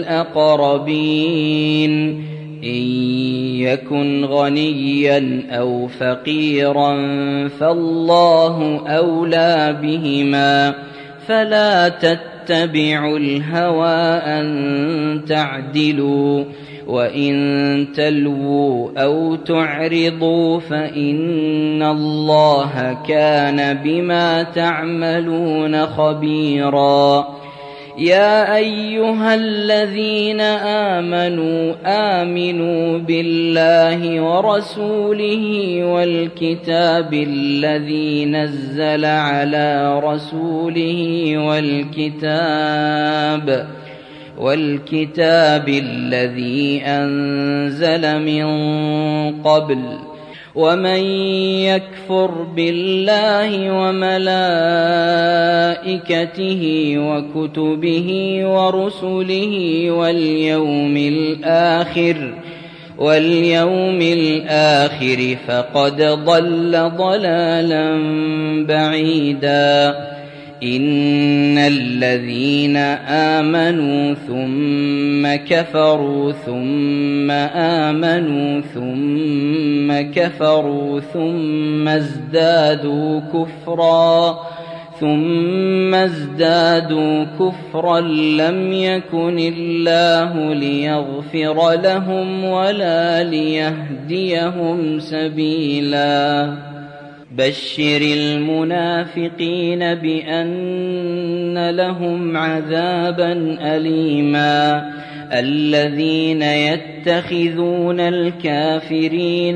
والأقربين إن يكن غنيا أو فقيرا فالله أولى بهما فلا تتبعوا الهوى أن تعدلوا وإن تلووا أو تعرضوا فإن الله كان بما تعملون خبيرا. يا أيها الذين آمنوا آمنوا بالله ورسوله والكتاب الذي نزل على رسوله والكتاب والكتاب الذي أنزل من قبل ومن يكفر بالله وملائكته وكتبه ورسله واليوم الآخر واليوم الآخر فقد ضل ضلالا بعيدا. إن الذين آمنوا ثم كفروا ثم آمنوا ثم كفروا ثم ازدادوا كفرا ثم ازدادوا كفرا لم يكن الله ليغفر لهم ولا ليهديهم سبيلا. بشر المنافقين بأن لهم عذابا أليما. الذين يتخذون الكافرين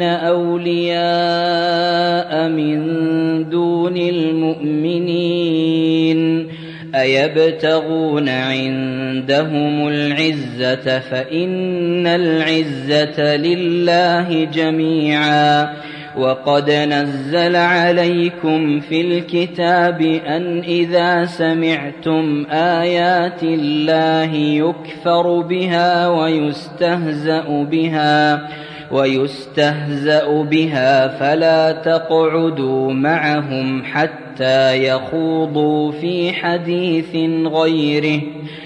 أولياء من دون المؤمنين أيبتغون عندهم العزة فإن العزة لله جميعا وقد نزل عليكم في الكتاب أن إذا سمعتم آيات الله يكفر بها ويستهزأ بها ويستهزأ بها فلا تقعدوا معهم حتى يخوضوا في حديث غيره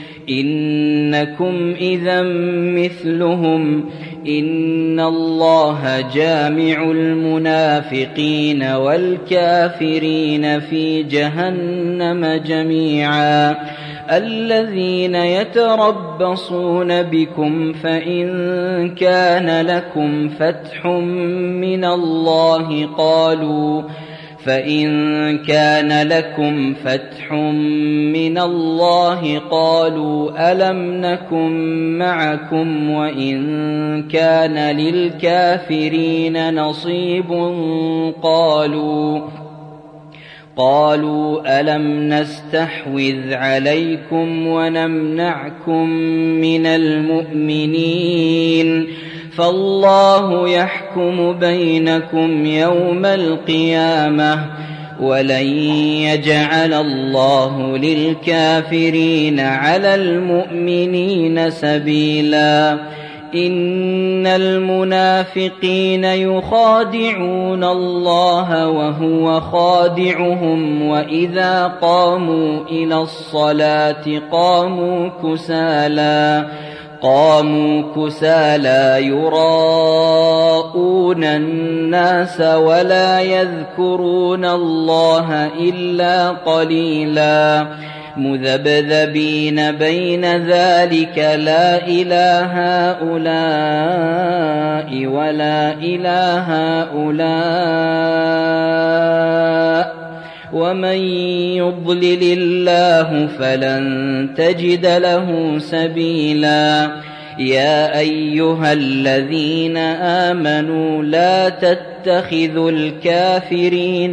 إنكم إذا مثلهم إن الله جامع المنافقين والكافرين في جهنم جميعا الذين يتربصون بكم فإن كان لكم فتح من الله قالوا فإن كان لكم فتح من الله قالوا ألم نكن معكم وإن كان للكافرين نصيب قالوا قالوا ألم نستحوذ عليكم ونمنعكم من المؤمنين فالله يحكم بينكم يوم القيامة ولن يجعل الله للكافرين على المؤمنين سبيلا إن المنافقين يخادعون الله وهو خادعهم وإذا قاموا إلى الصلاة قاموا كسالى قاموا كسالى يراءون الناس ولا يذكرون الله إلا قليلا مذبذبين بين ذلك لا إلى هؤلاء ولا إلى هؤلاء ومن يضلل الله فلن تجد له سبيلا يا أيها الذين آمنوا لا تتخذوا الكافرين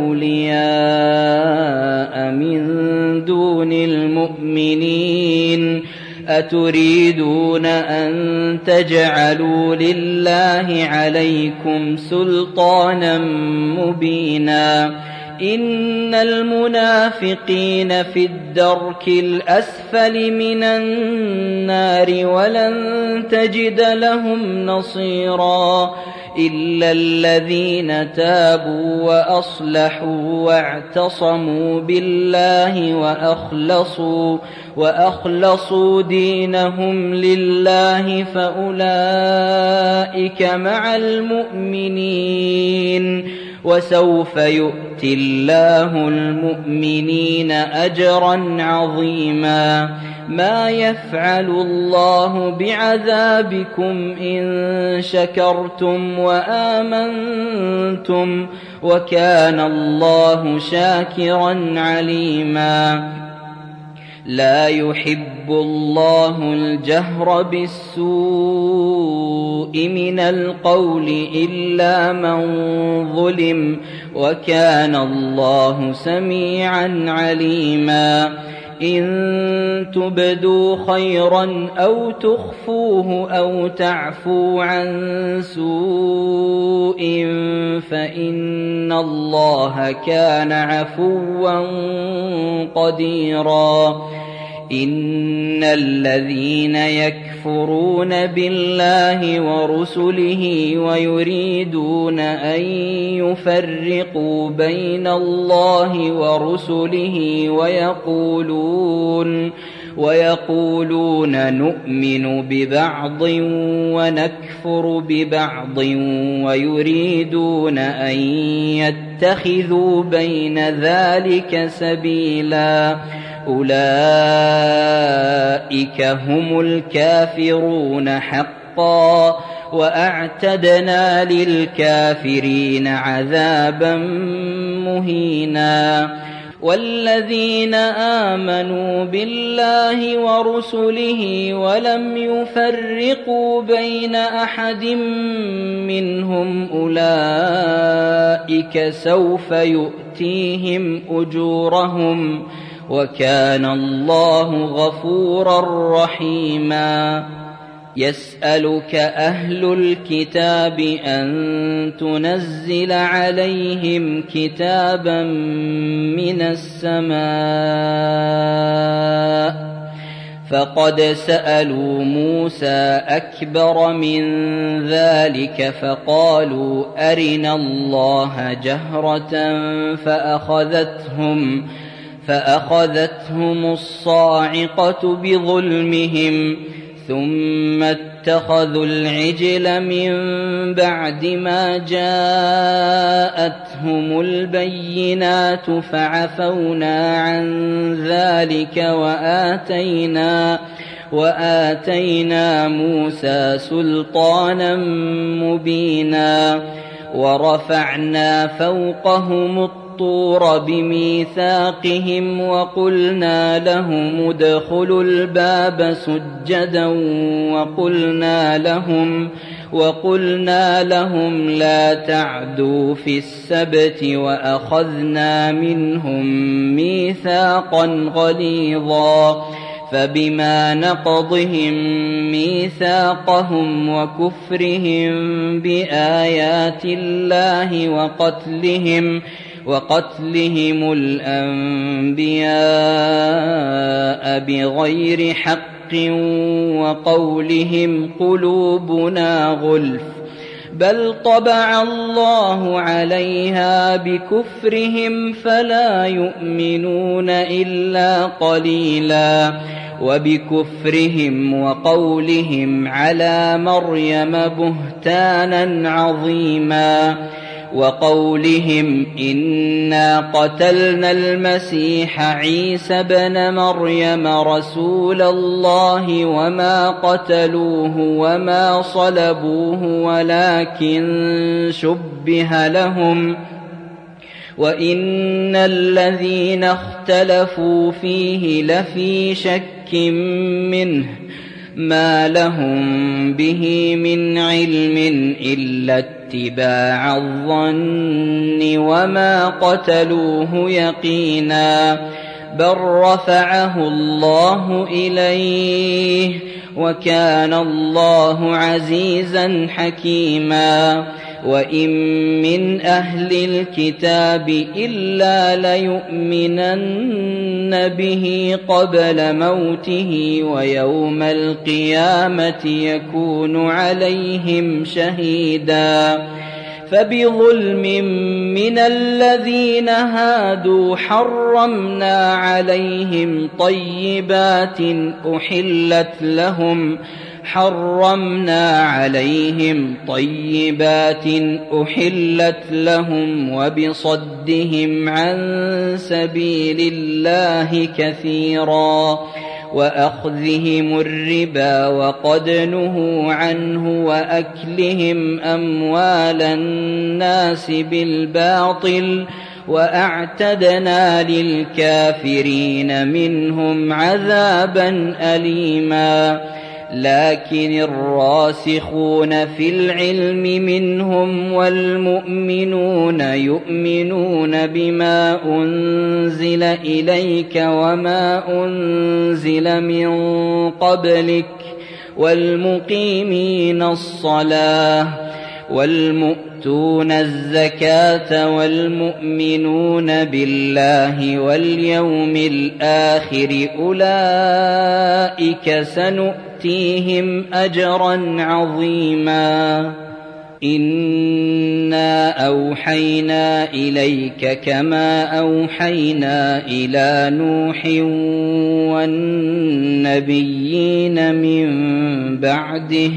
أولياء من دون المؤمنين أتريدون أن تجعلوا لله عليكم سلطانا مبينا إن المنافقين في الدرك الأسفل من النار ولن تجد لهم نصيرا إلا الذين تابوا وأصلحوا واعتصموا بالله وأخلصوا وأخلصوا دينهم لله فأولئك مع المؤمنين وسوف يؤتي الله المؤمنين أجرا عظيما ما يفعل الله بعذابكم إن شكرتم وآمنتم وكان الله شاكرا عليما لا يحب الله الجهر بالسوء من القول إلا من ظلم وكان الله سميعا عليما إن تبدوا خيرا أو تخفوه أو تعفوا عن سوء فإن الله كان عفوا قديرا إن الذين يكفرون بالله ورسله ويريدون أن يفرقوا بين الله ورسله ويقولون ويقولون نؤمن ببعض ونكفر ببعض ويريدون أن يتخذوا بين ذلك سبيلا أولئك هم الكافرون حقا وأعتدنا للكافرين عذابا مهينا والذين آمنوا بالله ورسله ولم يفرقوا بين أحد منهم أولئك سوف يؤتيهم أجورهم وكان الله غفورا رحيما. يسألك أهل الكتاب أن تنزل عليهم كتابا من السماء فقد سألوا موسى أكبر من ذلك فقالوا أرنا الله جهرة فأخذتهم فأخذتهم الصاعقة بظلمهم ثم اتخذوا العجل من بعد ما جاءتهم البينات فعفونا عن ذلك وآتينا وآتينا موسى سلطانا مبينا ورفعنا فوقهم الطور بميثاقهم وقلنا لهم ادخلوا الباب سجدا وقلنا لهم وقلنا لهم لا تعدوا في السبت وأخذنا منهم ميثاقا غليظا فبما نقضهم ميثاقهم وكفرهم بآيات الله وقتلهم وقتلهم الأنبياء بغير حق وقولهم قلوبنا غلف بل طبع الله عليها بكفرهم فلا يؤمنون إلا قليلا وبكفرهم وقولهم على مريم بهتانا عظيما وقولهم إنا قتلنا المسيح عيسى بن مريم رسول الله وما قتلوه وما صلبوه ولكن شبه لهم وإن الذين اختلفوا فيه لفي شك منه ما لهم به من علم إلا اتباع الظن وما قتلوه يقينا بل رفعه الله إليه وكان الله عزيزا حكيما وإن من أهل الكتاب إلا ليؤمنن به قبل موته ويوم القيامة يكون عليهم شهيدا فبظلم من الذين هادوا حرمنا عليهم طيبات أحلت لهم حرمنا عليهم طيبات أحلت لهم وبصدهم عن سبيل الله كثيرا وأخذهم الربا وقد نهوا عنه وأكلهم أموال الناس بالباطل وأعتدنا للكافرين منهم عذابا أليما لكن الراسخون في العلم منهم والمؤمنون يؤمنون بما أنزل إليك وما أنزل من قبلك والمقيمين الصلاة والمؤتون الزكاة والمؤمنون بالله واليوم الآخر أولئك سنؤتيهم أجرا عظيما إنا أوحينا إليك كما أوحينا إلى نوح والنبيين من بعده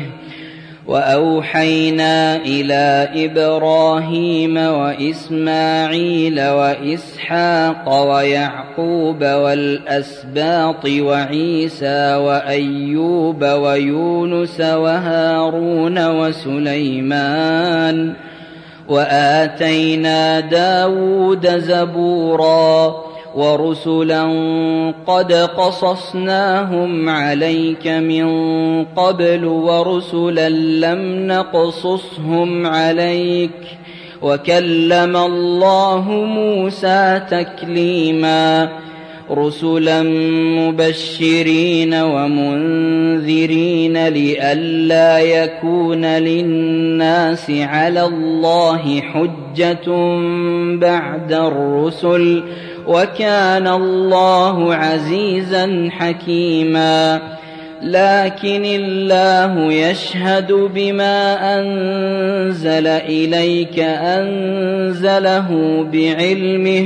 وأوحينا إلى إبراهيم وإسماعيل وإسحاق ويعقوب والأسباط وعيسى وأيوب ويونس وهارون وسليمان وآتينا داود زبورا ورسلا قد قصصناهم عليك من قبل ورسلا لم نقصصهم عليك وكلم الله موسى تكليما رسلا مبشرين ومنذرين لئلا يكون للناس على الله حجة بعد الرسل وكان الله عزيزا حكيما. لكن الله يشهد بما أنزل إليك أنزله بعلمه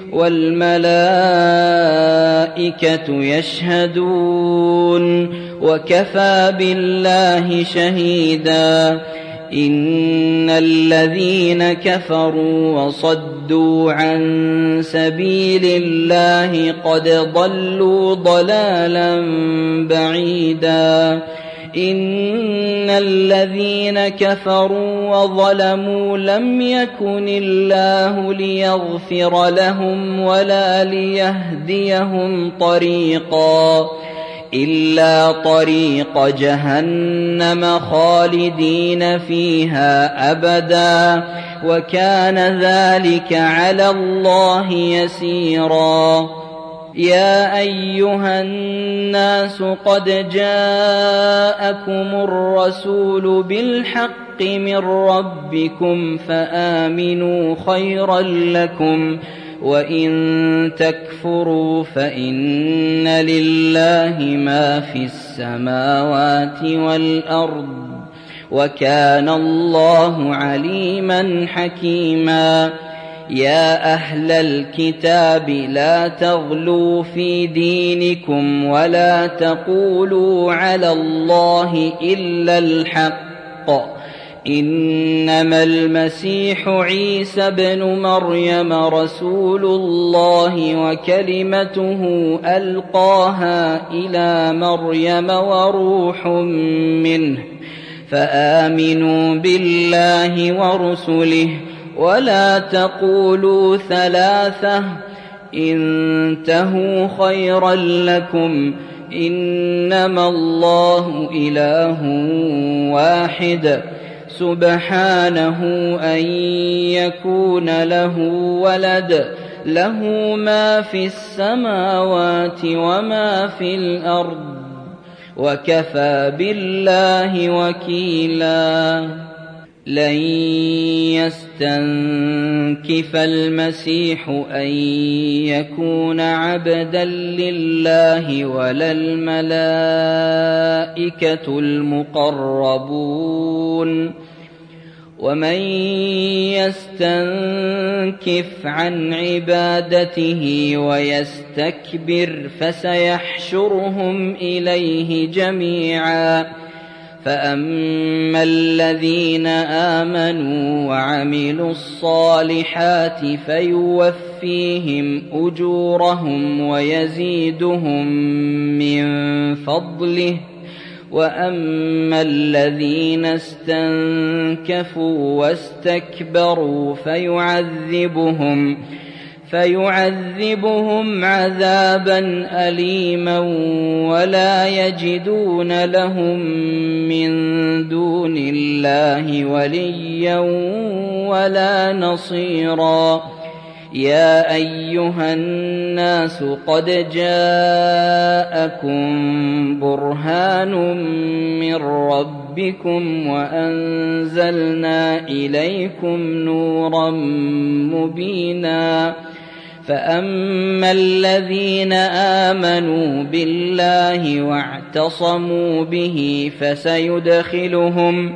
والملائكة يشهدون وكفى بالله شهيدا. إن الذين كفروا وصدوا عن سبيل الله قد ضلوا ضلالا بعيدا. إن الذين كفروا وظلموا لم يكن الله ليغفر لهم ولا ليهديهم طريقا إلا طريق جهنم خالدين فيها أبدا وكان ذلك على الله يسيرا. يا أيها الناس قد جاءكم الرسول بالحق من ربكم فآمنوا خيرا لكم وإن تكفروا فإن لله ما في السماوات والأرض وكان الله عليما حكيما. يا أهل الكتاب لا تغلوا في دينكم ولا تقولوا على الله إلا الحق. إنما المسيح عيسى بن مريم رسول الله وكلمته ألقاها إلى مريم وروح منه فآمنوا بالله ورسله ولا تقولوا ثلاثة انتهوا خيرا لكم إنما الله إله واحد سبحانه أن يكون له ولد له ما في السماوات وما في الأرض وكفى بالله وكيلا. لن يستنكف المسيح أن يكون عبدا لله ولا الملائكة المقربون ومن يستنكف عن عبادته ويستكبر فسيحشرهم إليه جميعا. فأما الذين آمنوا وعملوا الصالحات فيوفيهم أجورهم ويزيدهم من فضله وأما الذين استنكفوا واستكبروا فيعذبهم فيعذبهم عذابا أليما ولا يجدون لهم من دون الله وليا ولا نصيرا. يا أيها الناس قد جاءكم برهان من ربكم وأنزلنا إليكم نورا مبينا. فأما الذين آمنوا بالله واعتصموا به فسيدخلهم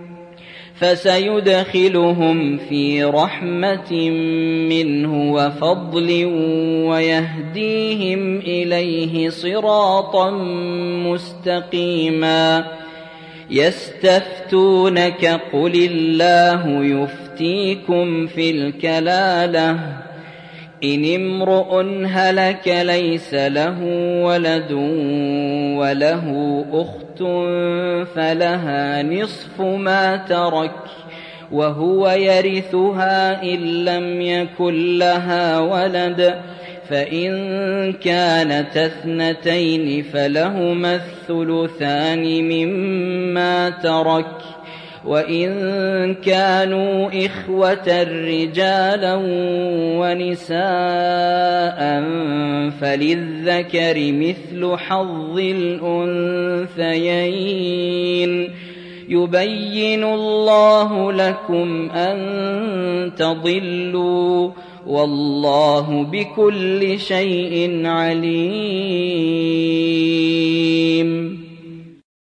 فسيدخلهم في رحمة منه وفضل ويهديهم إليه صراطا مستقيما. يستفتونك قل الله يفتيكم في الكلالة إن امرؤ هلك ليس له ولد وله أخت فلها نصف ما ترك وهو يرثها إن لم يكن لها ولد فإن كانت اثنتين فلهما الثلثان مما ترك وإن كانوا إخوة رجالا ونساء فللذكر مثل حظ الأنثيين يبين الله لكم أن تضلوا والله بكل شيء عليم.